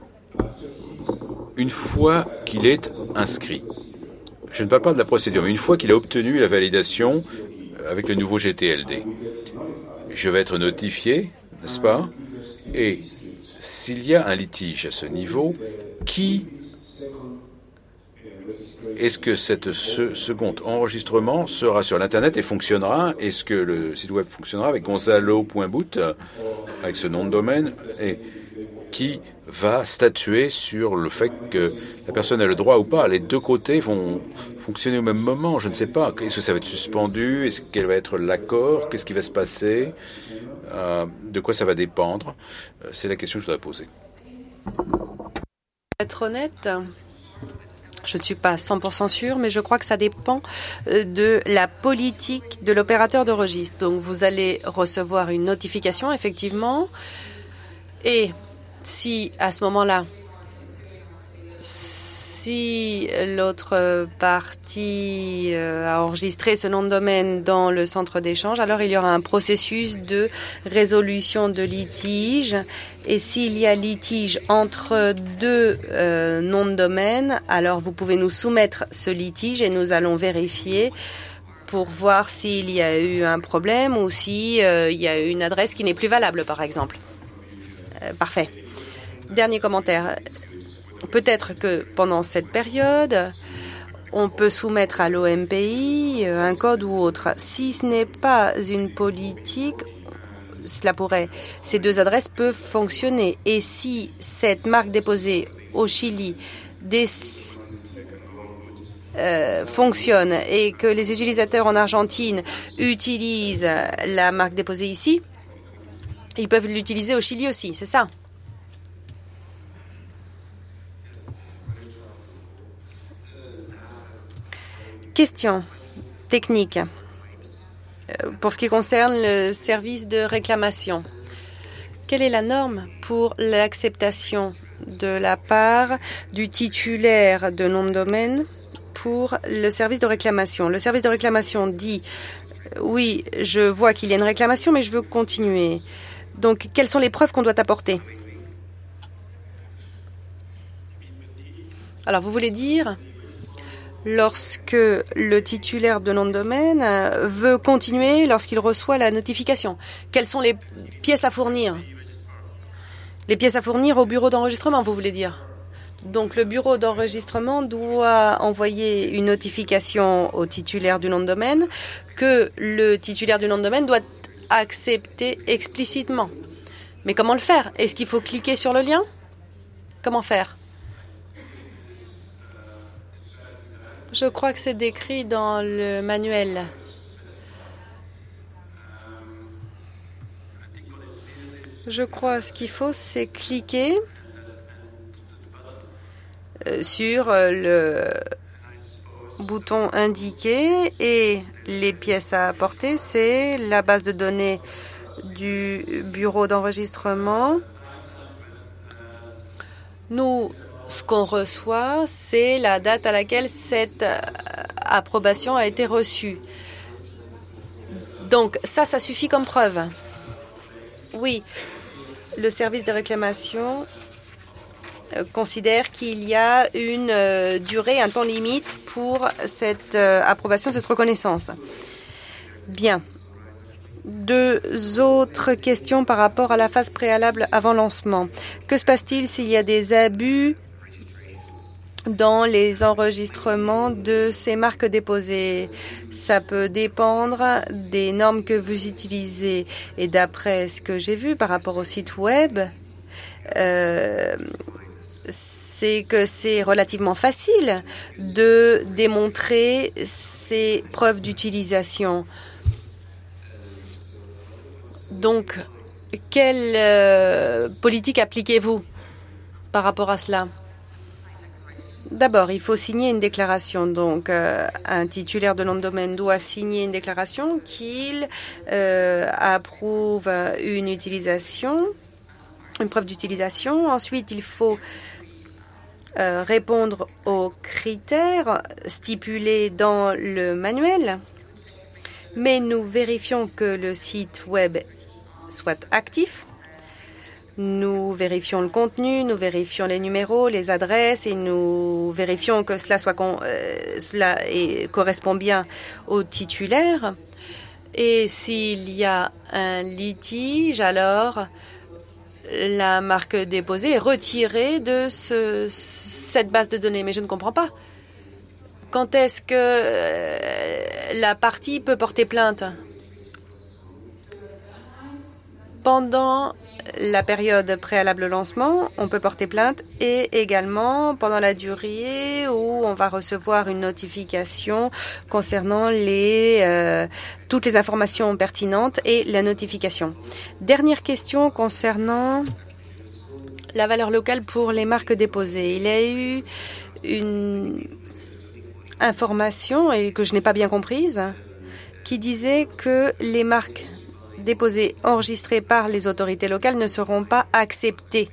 Une fois qu'il est inscrit, je ne parle pas de la procédure, mais une fois qu'il a obtenu la validation avec le nouveau GTLD, je vais être notifié, n'est-ce pas? Et s'il y a un litige à ce niveau, est-ce que ce second enregistrement sera sur l'Internet et fonctionnera? Est-ce que le site web fonctionnera avec gonzalo.boot, avec ce nom de domaine, et qui va statuer sur le fait que la personne a le droit ou pas? Les deux côtés vont fonctionner au même moment, je ne sais pas. Est-ce que ça va être suspendu? Est-ce quel va être l'accord? Qu'est-ce qui va se passer? De quoi ça va dépendre? C'est la question que je voudrais poser. Pour être honnête, je ne suis pas 100% sûre, mais je crois que ça dépend de la politique de l'opérateur de registre. Donc, vous allez recevoir une notification, effectivement, et si, à ce moment-là, si l'autre partie a enregistré ce nom de domaine dans le centre d'échange, alors il y aura un processus de résolution de litige. Et s'il y a litige entre deux noms de domaine, alors vous pouvez nous soumettre ce litige et nous allons vérifier pour voir s'il y a eu un problème ou s'il y a une adresse qui n'est plus valable, par exemple. Parfait. Dernier commentaire. Peut-être que pendant cette période, on peut soumettre à l'OMPI un code ou autre. Si ce n'est pas une politique, cela pourrait. Ces deux adresses peuvent fonctionner. Et si cette marque déposée au Chili fonctionne et que les utilisateurs en Argentine utilisent la marque déposée ici, ils peuvent l'utiliser au Chili aussi, c'est ça? Question technique pour ce qui concerne le service de réclamation. Quelle est la norme pour l'acceptation de la part du titulaire de nom de domaine pour le service de réclamation? Le service de réclamation dit « Oui, je vois qu'il y a une réclamation, mais je veux continuer. » Donc, quelles sont les preuves qu'on doit apporter? Alors, vous voulez dire lorsque le titulaire de nom de domaine veut continuer lorsqu'il reçoit la notification. Quelles sont les pièces à fournir? Les pièces à fournir au bureau d'enregistrement, vous voulez dire? Donc le bureau d'enregistrement doit envoyer une notification au titulaire du nom de domaine que le titulaire du nom de domaine doit accepter explicitement. Mais comment le faire? Est-ce qu'il faut cliquer sur le lien? Comment faire? Je crois que c'est décrit dans le manuel. Je crois que ce qu'il faut, c'est cliquer sur le bouton indiqué et les pièces à apporter, c'est la base de données du bureau d'enregistrement. Nous, ce qu'on reçoit, c'est la date à laquelle cette approbation a été reçue. Donc, ça suffit comme preuve. Oui, le service de réclamation considère qu'il y a une durée, un temps limite pour cette approbation, cette reconnaissance. Bien. Deux autres questions par rapport à la phase préalable avant lancement. Que se passe-t-il s'il y a des abus dans les enregistrements de ces marques déposées? Ça peut dépendre des normes que vous utilisez. Et d'après ce que j'ai vu par rapport au site web, c'est que c'est relativement facile de démontrer ces preuves d'utilisation. Donc, quelle politique appliquez-vous par rapport à cela? D'abord, il faut signer une déclaration. Donc, un titulaire de nom de domaine doit signer une déclaration qu'il approuve une utilisation, une preuve d'utilisation. Ensuite, il faut répondre aux critères stipulés dans le manuel. Mais nous vérifions que le site web soit actif. Nous vérifions le contenu, nous vérifions les numéros, les adresses et nous vérifions que cela correspond bien au titulaire. Et s'il y a un litige, alors la marque déposée est retirée de cette base de données. Mais je ne comprends pas. Quand est-ce que la partie peut porter plainte? Pendant la période préalable au lancement, on peut porter plainte et également pendant la durée où on va recevoir une notification concernant toutes les informations pertinentes et la notification. Dernière question concernant la valeur locale pour les marques déposées. Il y a eu une information et que je n'ai pas bien comprise qui disait que les marques déposées enregistrées par les autorités locales ne seront pas acceptées.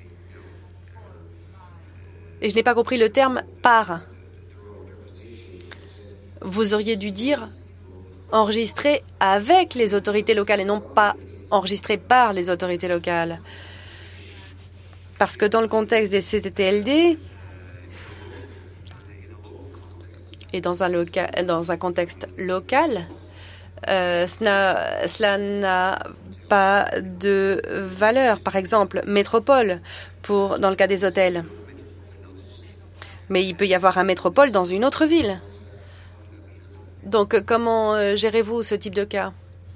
Et je n'ai pas compris le terme « par ». Vous auriez dû dire « enregistrées avec les autorités locales » et non pas « enregistrées par les autorités locales ». Parce que dans le contexte des CTTLD et dans un contexte local, cela n'a pas de valeur. Par exemple, métropole dans le cas des hôtels. Mais il peut y avoir un métropole dans une autre ville. Donc, comment gérez-vous ce type de cas?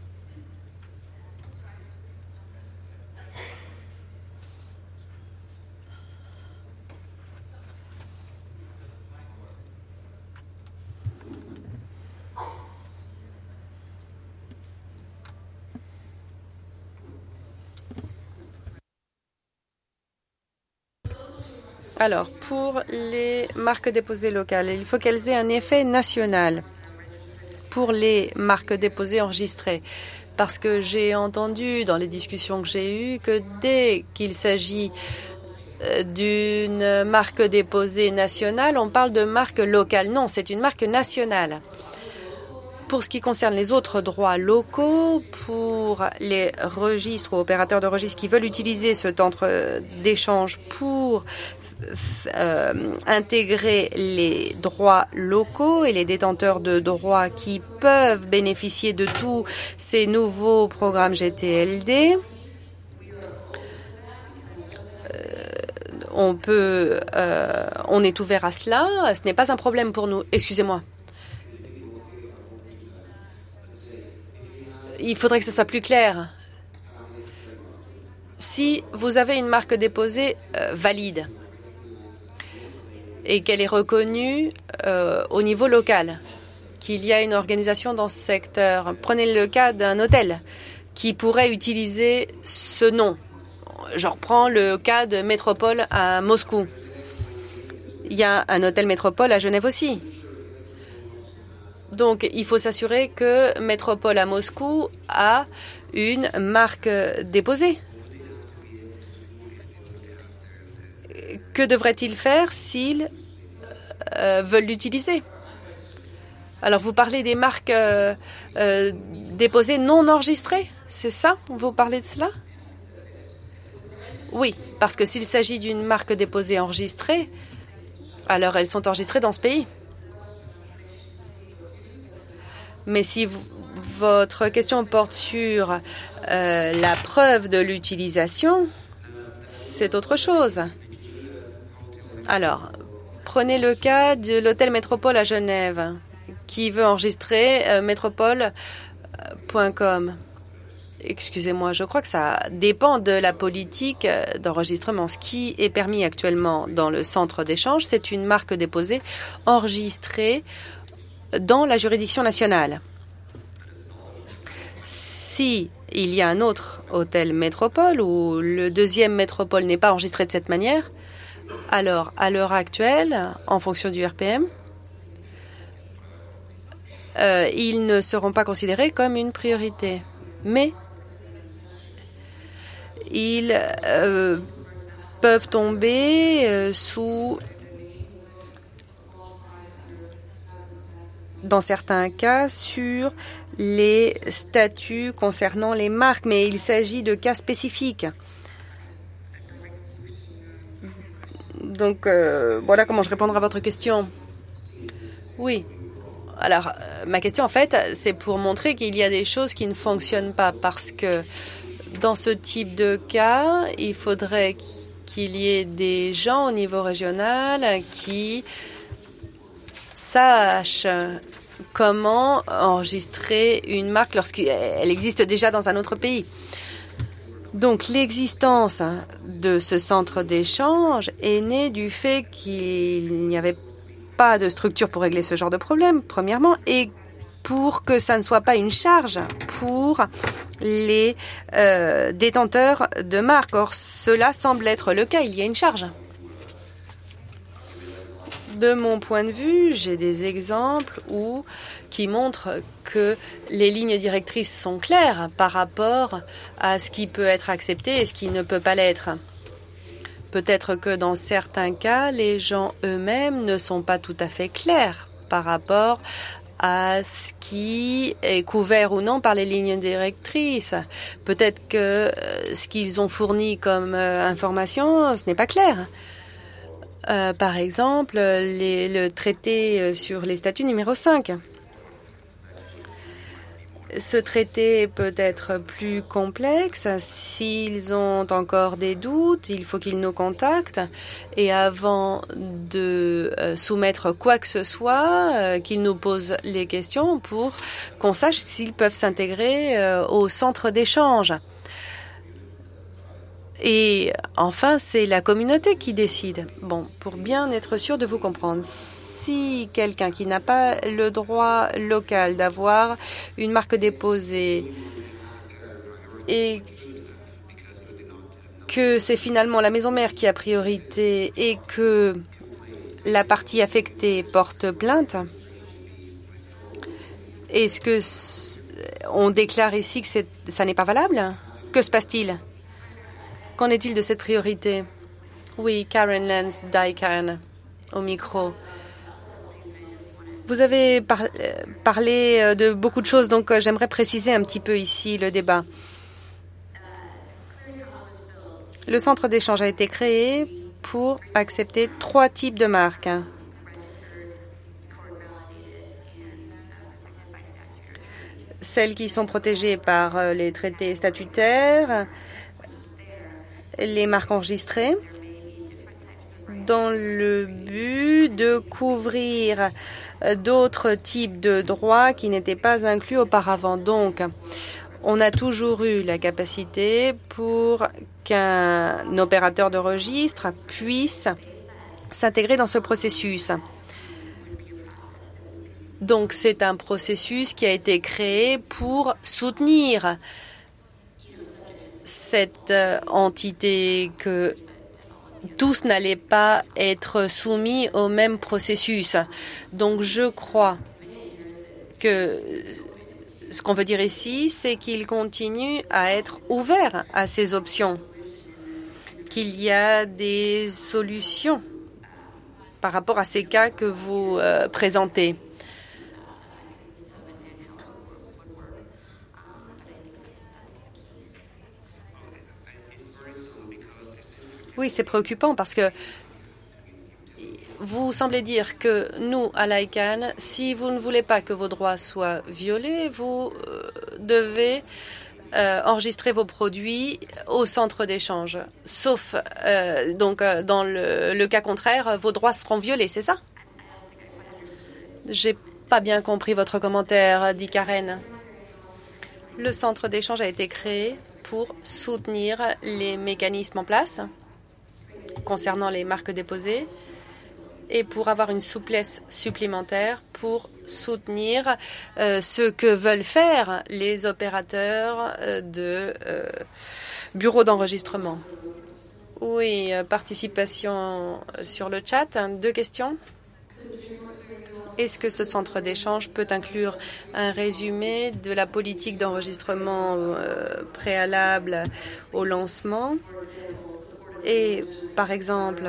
Alors, pour les marques déposées locales, il faut qu'elles aient un effet national pour les marques déposées enregistrées. Parce que j'ai entendu dans les discussions que j'ai eues que dès qu'il s'agit d'une marque déposée nationale, on parle de marque locale. Non, c'est une marque nationale. Pour ce qui concerne les autres droits locaux, pour les registres ou opérateurs de registres qui veulent utiliser ce temps d'échange pour intégrer les droits locaux et les détenteurs de droits qui peuvent bénéficier de tous ces nouveaux programmes GTLD. On est ouvert à cela. Ce n'est pas un problème pour nous. Excusez-moi. Il faudrait que ce soit plus clair. Si vous avez une marque déposée valide et qu'elle est reconnue au niveau local, qu'il y a une organisation dans ce secteur, prenez le cas d'un hôtel qui pourrait utiliser ce nom. Je reprends le cas de Métropole à Moscou. Il y a un hôtel Métropole à Genève aussi. Donc, il faut s'assurer que Métropole à Moscou a une marque déposée. Que devrait-il faire s'ils veulent l'utiliser? Alors, vous parlez des marques déposées non enregistrées, c'est ça? Vous parlez de cela? Oui, parce que s'il s'agit d'une marque déposée enregistrée, alors elles sont enregistrées dans ce pays. Mais si votre question porte sur la preuve de l'utilisation, c'est autre chose. Alors, prenez le cas de l'hôtel Métropole à Genève qui veut enregistrer métropole.com. Excusez-moi, je crois que ça dépend de la politique d'enregistrement. Ce qui est permis actuellement dans le centre d'échange, c'est une marque déposée enregistrée dans la juridiction nationale. Si il y a un autre hôtel métropole où le deuxième métropole n'est pas enregistré de cette manière, alors à l'heure actuelle, en fonction du RPM, ils ne seront pas considérés comme une priorité. Mais ils peuvent tomber dans certains cas, sur les statuts concernant les marques, mais il s'agit de cas spécifiques. Donc, voilà comment je répondrai à votre question. Oui. Alors, ma question, en fait, c'est pour montrer qu'il y a des choses qui ne fonctionnent pas parce que dans ce type de cas, il faudrait qu'il y ait des gens au niveau régional qui sachent comment enregistrer une marque lorsqu'elle existe déjà dans un autre pays. Donc, l'existence de ce centre d'échange est née du fait qu'il n'y avait pas de structure pour régler ce genre de problème, premièrement, et pour que ça ne soit pas une charge pour les détenteurs de marques. Or, cela semble être le cas, il y a une charge. De mon point de vue, j'ai des exemples qui montrent que les lignes directrices sont claires par rapport à ce qui peut être accepté et ce qui ne peut pas l'être. Peut-être que dans certains cas, les gens eux-mêmes ne sont pas tout à fait clairs par rapport à ce qui est couvert ou non par les lignes directrices. Peut-être que ce qu'ils ont fourni comme information, ce n'est pas clair. Par exemple, le traité sur les statuts numéro 5. Ce traité peut être plus complexe. S'ils ont encore des doutes, il faut qu'ils nous contactent. Et avant de soumettre quoi que ce soit, qu'ils nous posent les questions pour qu'on sache s'ils peuvent s'intégrer au centre d'échange. Et enfin, c'est la communauté qui décide. Bon, pour bien être sûr de vous comprendre, si quelqu'un qui n'a pas le droit local d'avoir une marque déposée et que c'est finalement la maison mère qui a priorité et que la partie affectée porte plainte, est-ce que on déclare ici que ça n'est pas valable? Que se passe-t-il? Qu'en est-il de cette priorité? Oui, Karen Lance Daikan, au micro. Vous avez parlé de beaucoup de choses, donc j'aimerais préciser un petit peu ici le débat. Le centre d'échange a été créé pour accepter 3 types de marques. Celles qui sont protégées par les traités statutaires, les marques enregistrées, dans le but de couvrir d'autres types de droits qui n'étaient pas inclus auparavant. Donc, on a toujours eu la capacité pour qu'un opérateur de registre puisse s'intégrer dans ce processus. Donc, c'est un processus qui a été créé pour soutenir cette entité, que tous n'allaient pas être soumis au même processus. Donc, je crois que ce qu'on veut dire ici, c'est qu'il continue à être ouvert à ces options, qu'il y a des solutions par rapport à ces cas que vous présentez. Oui, c'est préoccupant parce que vous semblez dire que nous, à l'ICANN, si vous ne voulez pas que vos droits soient violés, vous devez enregistrer vos produits au centre d'échange. Sauf, dans le cas contraire, vos droits seront violés, c'est ça? J'ai pas bien compris votre commentaire, dit Karen. Le centre d'échange a été créé pour soutenir les mécanismes en place concernant les marques déposées et pour avoir une souplesse supplémentaire pour soutenir ce que veulent faire les opérateurs de bureaux d'enregistrement. Oui, participation sur le chat. 2 questions. Est-ce que ce centre d'échange peut inclure un résumé de la politique d'enregistrement préalable au lancement et, par exemple,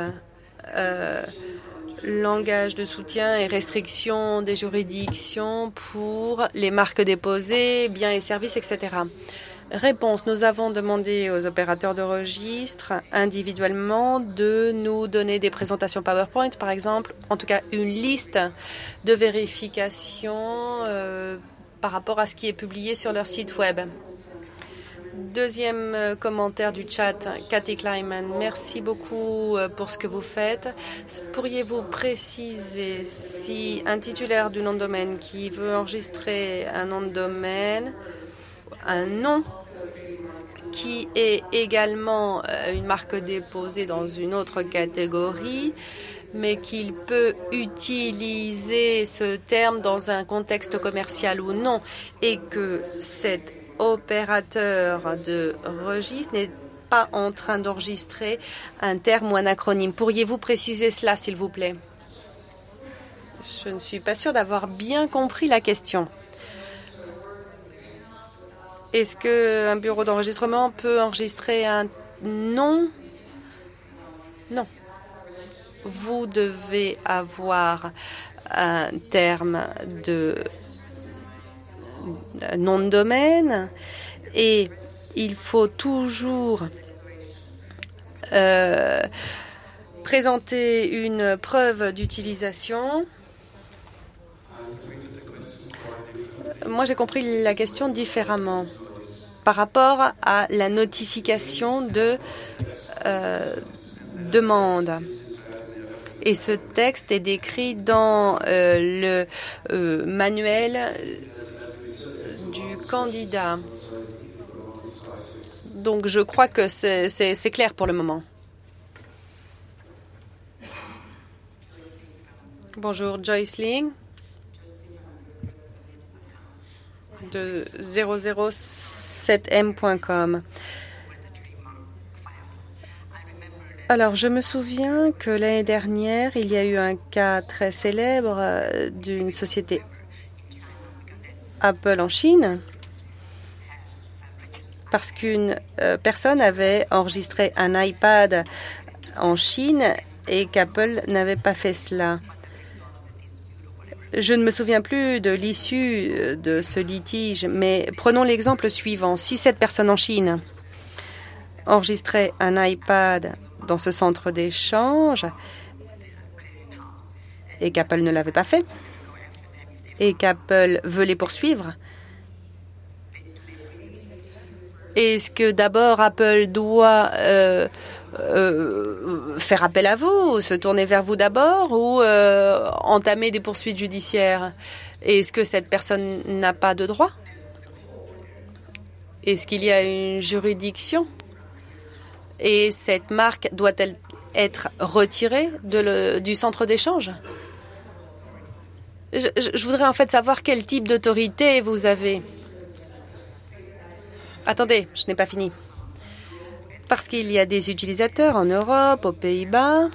langage de soutien et restrictions des juridictions pour les marques déposées, biens et services, etc. Réponse. Nous avons demandé aux opérateurs de registre individuellement de nous donner des présentations PowerPoint, par exemple, en tout cas une liste de vérifications par rapport à ce qui est publié sur leur site web. Deuxième commentaire du chat, Cathy Kleiman. Merci beaucoup pour ce que vous faites. Pourriez-vous préciser si un titulaire du nom de domaine qui veut enregistrer un nom de domaine, un nom qui est également une marque déposée dans une autre catégorie, mais qu'il peut utiliser ce terme dans un contexte commercial ou non, et que cet opérateur de registre n'est pas en train d'enregistrer un terme ou un acronyme. Pourriez-vous préciser cela, s'il vous plaît? Je ne suis pas sûre d'avoir bien compris la question. Est-ce qu'un bureau d'enregistrement peut enregistrer un nom? Non. Vous devez avoir un terme de nom de domaine et il faut toujours présenter une preuve d'utilisation. Moi, j'ai compris la question différemment par rapport à la notification de demande. Et ce texte est décrit dans le manuel du candidat. Donc, je crois que c'est clair pour le moment. Bonjour, Joyce Ling de 007m.com. Alors, je me souviens que l'année dernière, il y a eu un cas très célèbre d'une société Apple en Chine parce qu'une personne avait enregistré un iPad en Chine et qu'Apple n'avait pas fait cela. Je ne me souviens plus de l'issue de ce litige, mais prenons l'exemple suivant. Si cette personne en Chine enregistrait un iPad dans ce centre d'échange et qu'Apple ne l'avait pas fait et qu'Apple veut les poursuivre, est-ce que d'abord Apple doit faire appel à vous, se tourner vers vous d'abord ou entamer des poursuites judiciaires? Est-ce que cette personne n'a pas de droit? Est-ce qu'il y a une juridiction? Et cette marque doit-elle être retirée du centre d'échange? Je voudrais en fait savoir quel type d'autorité vous avez. Attendez, je n'ai pas fini. Parce qu'il y a des utilisateurs en Europe, aux Pays-Bas,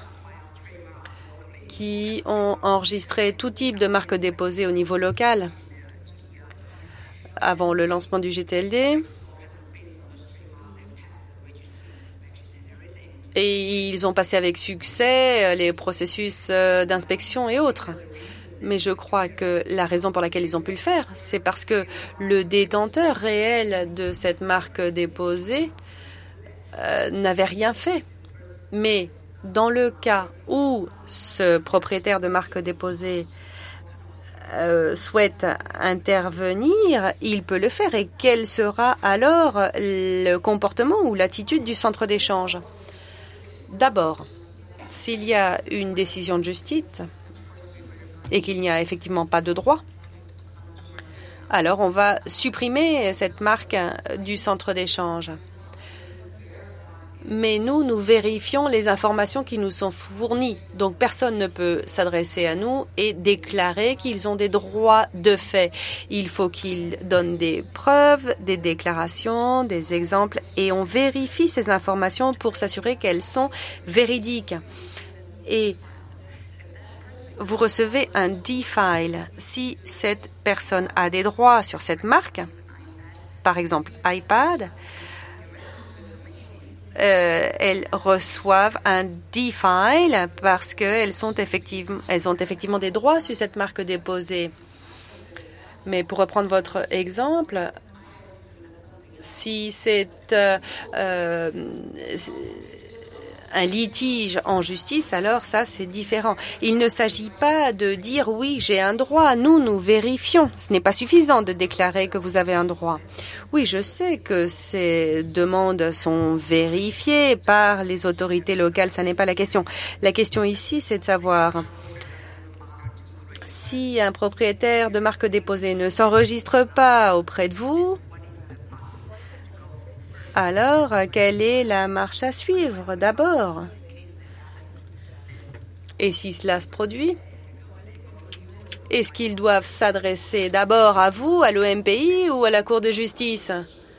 qui ont enregistré tout type de marque déposée au niveau local avant le lancement du GTLD. Et ils ont passé avec succès les processus d'inspection et autres. Mais je crois que la raison pour laquelle ils ont pu le faire, c'est parce que le détenteur réel de cette marque déposée n'avait rien fait. Mais dans le cas où ce propriétaire de marque déposée souhaite intervenir, il peut le faire. Et quel sera alors le comportement ou l'attitude du centre d'échange? D'abord, s'il y a une décision de justice et qu'il n'y a effectivement pas de droit, alors on va supprimer cette marque du centre d'échange. Mais nous vérifions les informations qui nous sont fournies. Donc, personne ne peut s'adresser à nous et déclarer qu'ils ont des droits de fait. Il faut qu'ils donnent des preuves, des déclarations, des exemples, et on vérifie ces informations pour s'assurer qu'elles sont véridiques. Et vous recevez un D-file. Si cette personne a des droits sur cette marque, par exemple iPad, elles reçoivent un D-file parce qu'elles ont effectivement des droits sur cette marque déposée. Mais pour reprendre votre exemple, Si c'est un litige en justice, alors ça, c'est différent. Il ne s'agit pas de dire « oui, j'ai un droit ». Nous vérifions. Ce n'est pas suffisant de déclarer que vous avez un droit. Oui, je sais que ces demandes sont vérifiées par les autorités locales. Ça n'est pas la question. La question ici, c'est de savoir si un propriétaire de marque déposée ne s'enregistre pas auprès de vous, alors, quelle est la marche à suivre d'abord? Et si cela se produit, est-ce qu'ils doivent s'adresser d'abord à vous, à l'OMPI ou à la Cour de justice?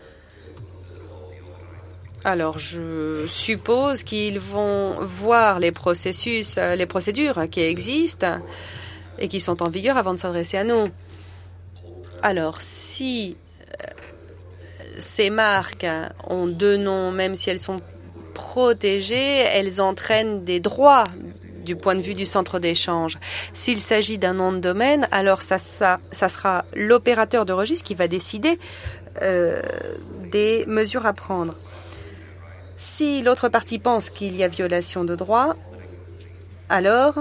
Alors, je suppose qu'ils vont voir les procédures qui existent et qui sont en vigueur avant de s'adresser à nous. Alors, si ces marques ont deux noms, même si elles sont protégées, elles entraînent des droits du point de vue du centre d'échange. S'il s'agit d'un nom de domaine, alors ça sera l'opérateur de registre qui va décider des mesures à prendre. Si l'autre partie pense qu'il y a violation de droit, alors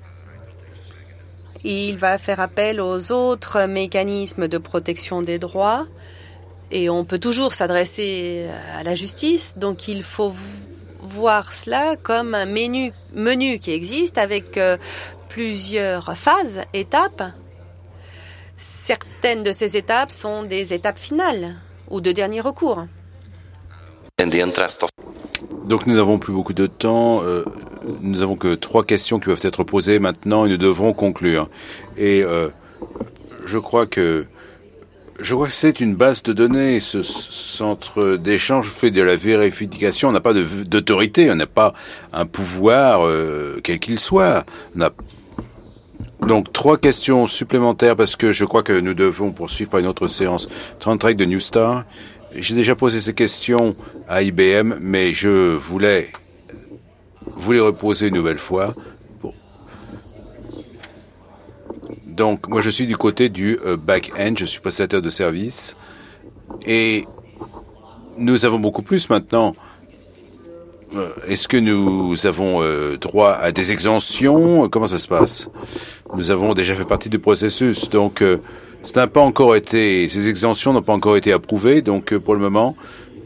il va faire appel aux autres mécanismes de protection des droits. Et on peut toujours s'adresser à la justice, donc il faut voir cela comme un menu qui existe avec plusieurs phases, étapes. Certaines de ces étapes sont des étapes finales ou de dernier recours. Donc nous n'avons plus beaucoup de temps. Nous n'avons que 3 questions qui peuvent être posées maintenant et nous devrons conclure. Et je crois que c'est une base de données. Ce centre d'échange fait de la vérification. On n'a pas d'autorité, on n'a pas un pouvoir, quel qu'il soit. Donc 3 questions supplémentaires parce que je crois que nous devons poursuivre par une autre séance. 30 de New Star. J'ai déjà posé ces questions à IBM, mais je voulais vous les reposer une nouvelle fois. Donc, moi, je suis du côté du back-end, je suis prestataire de services. Et nous avons beaucoup plus maintenant. Est-ce que nous avons droit à des exemptions? Comment ça se passe? Nous avons déjà fait partie du processus. Donc, ces exemptions n'ont pas encore été approuvées. Donc, pour le moment,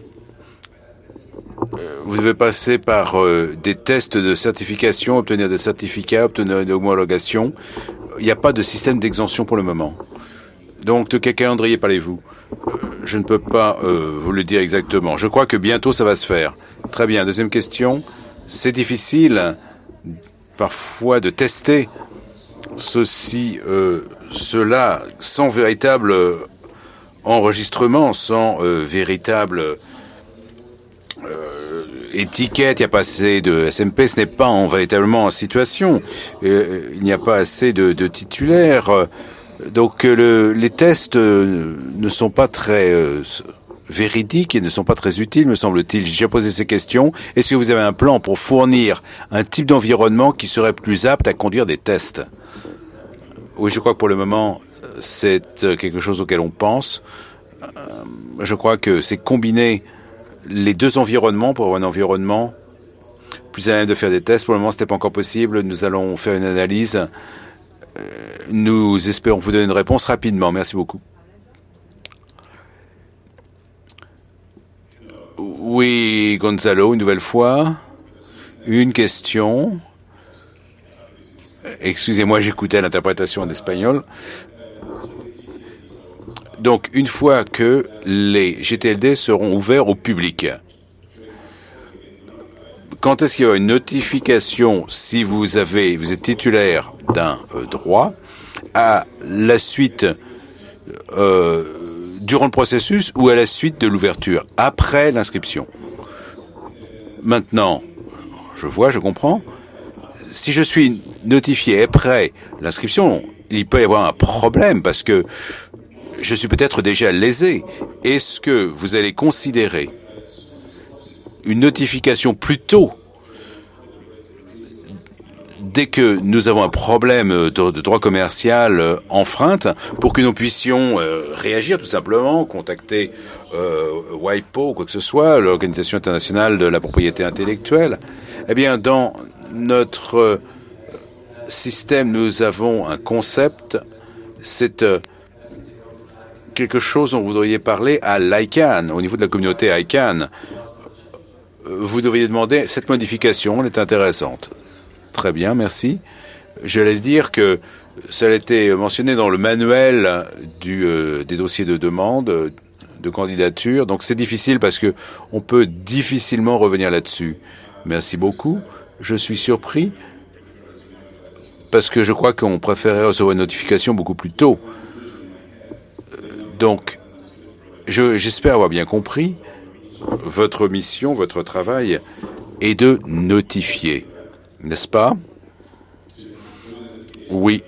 vous devez passer par des tests de certification, obtenir des certificats, obtenir une homologation. Il n'y a pas de système d'exemption pour le moment. Donc, de quel calendrier parlez-vous? Je ne peux pas vous le dire exactement. Je crois que bientôt, ça va se faire. Très bien. Deuxième question. C'est difficile, parfois, de tester cela sans véritable enregistrement, sans véritable étiquette. Il n'y a pas assez de SMP, ce n'est pas véritablement en situation. Il n'y a pas assez de titulaires. Donc les tests ne sont pas très véridiques et ne sont pas très utiles, me semble-t-il. J'ai déjà posé ces questions. Est-ce que vous avez un plan pour fournir un type d'environnement qui serait plus apte à conduire des tests? Oui, je crois que pour le moment, c'est quelque chose auquel on pense. Je crois que c'est combiner les deux environnements pour avoir un environnement plus à même de faire des tests. Pour le moment, ce n'est pas encore possible. Nous allons faire une analyse. Nous espérons vous donner une réponse rapidement. Merci beaucoup. Oui, Gonzalo, une nouvelle fois. Une question. Excusez-moi, j'écoutais l'interprétation en espagnol. Donc, une fois que les GTLD seront ouverts au public, quand est-ce qu'il y aura une notification si vous êtes titulaire d'un droit à la suite, durant le processus ou à la suite de l'ouverture, après l'inscription? Maintenant, je comprends. Si je suis notifié après l'inscription, il peut y avoir un problème parce que je suis peut-être déjà lésé. Est-ce que vous allez considérer une notification plus tôt dès que nous avons un problème de droit commercial enfreinte, pour que nous puissions réagir tout simplement, contacter WIPO ou quoi que ce soit, l'Organisation internationale de la propriété intellectuelle, eh bien dans notre système, nous avons un concept, c'est quelque chose dont vous devriez parler à l'ICANN, au niveau de la communauté ICANN. Vous devriez demander cette modification, elle est intéressante. Très bien, merci. J'allais dire que ça a été mentionné dans le manuel des dossiers de demande, de candidature, donc c'est difficile parce que on peut difficilement revenir là-dessus. Merci beaucoup. Je suis surpris parce que je crois qu'on préférait recevoir une notification beaucoup plus tôt. Donc, j'espère avoir bien compris. Votre mission, votre travail est de notifier, n'est-ce pas? Oui.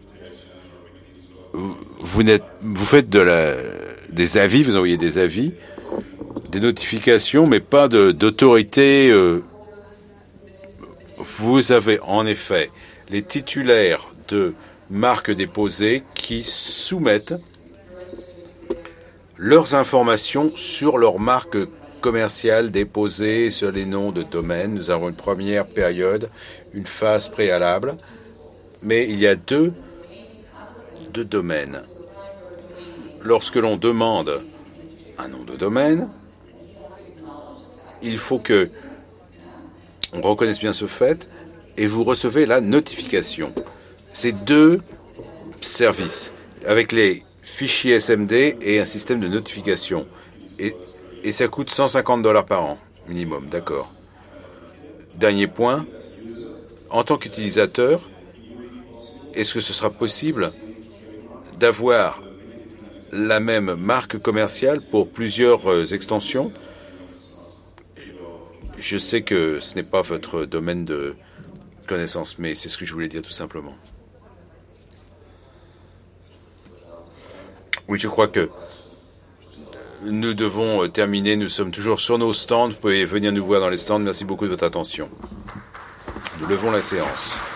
Vous faites des avis, vous envoyez des avis, des notifications, mais pas d'autorité. Vous avez en effet les titulaires de marques déposées qui soumettent leurs informations sur leurs marques commerciales déposées sur les noms de domaine. Nous avons une première période, une phase préalable, mais il y a deux domaines. Lorsque l'on demande un nom de domaine, il faut que on reconnaisse bien ce fait et vous recevez la notification. C'est deux services avec les fichiers SMD et un système de notification. Et ça coûte $150 par an, minimum, d'accord. Dernier point, en tant qu'utilisateur, est-ce que ce sera possible d'avoir la même marque commerciale pour plusieurs extensions? Je sais que ce n'est pas votre domaine de connaissance, mais c'est ce que je voulais dire tout simplement. Oui, je crois que nous devons terminer. Nous sommes toujours sur nos stands. Vous pouvez venir nous voir dans les stands. Merci beaucoup de votre attention. Nous levons la séance.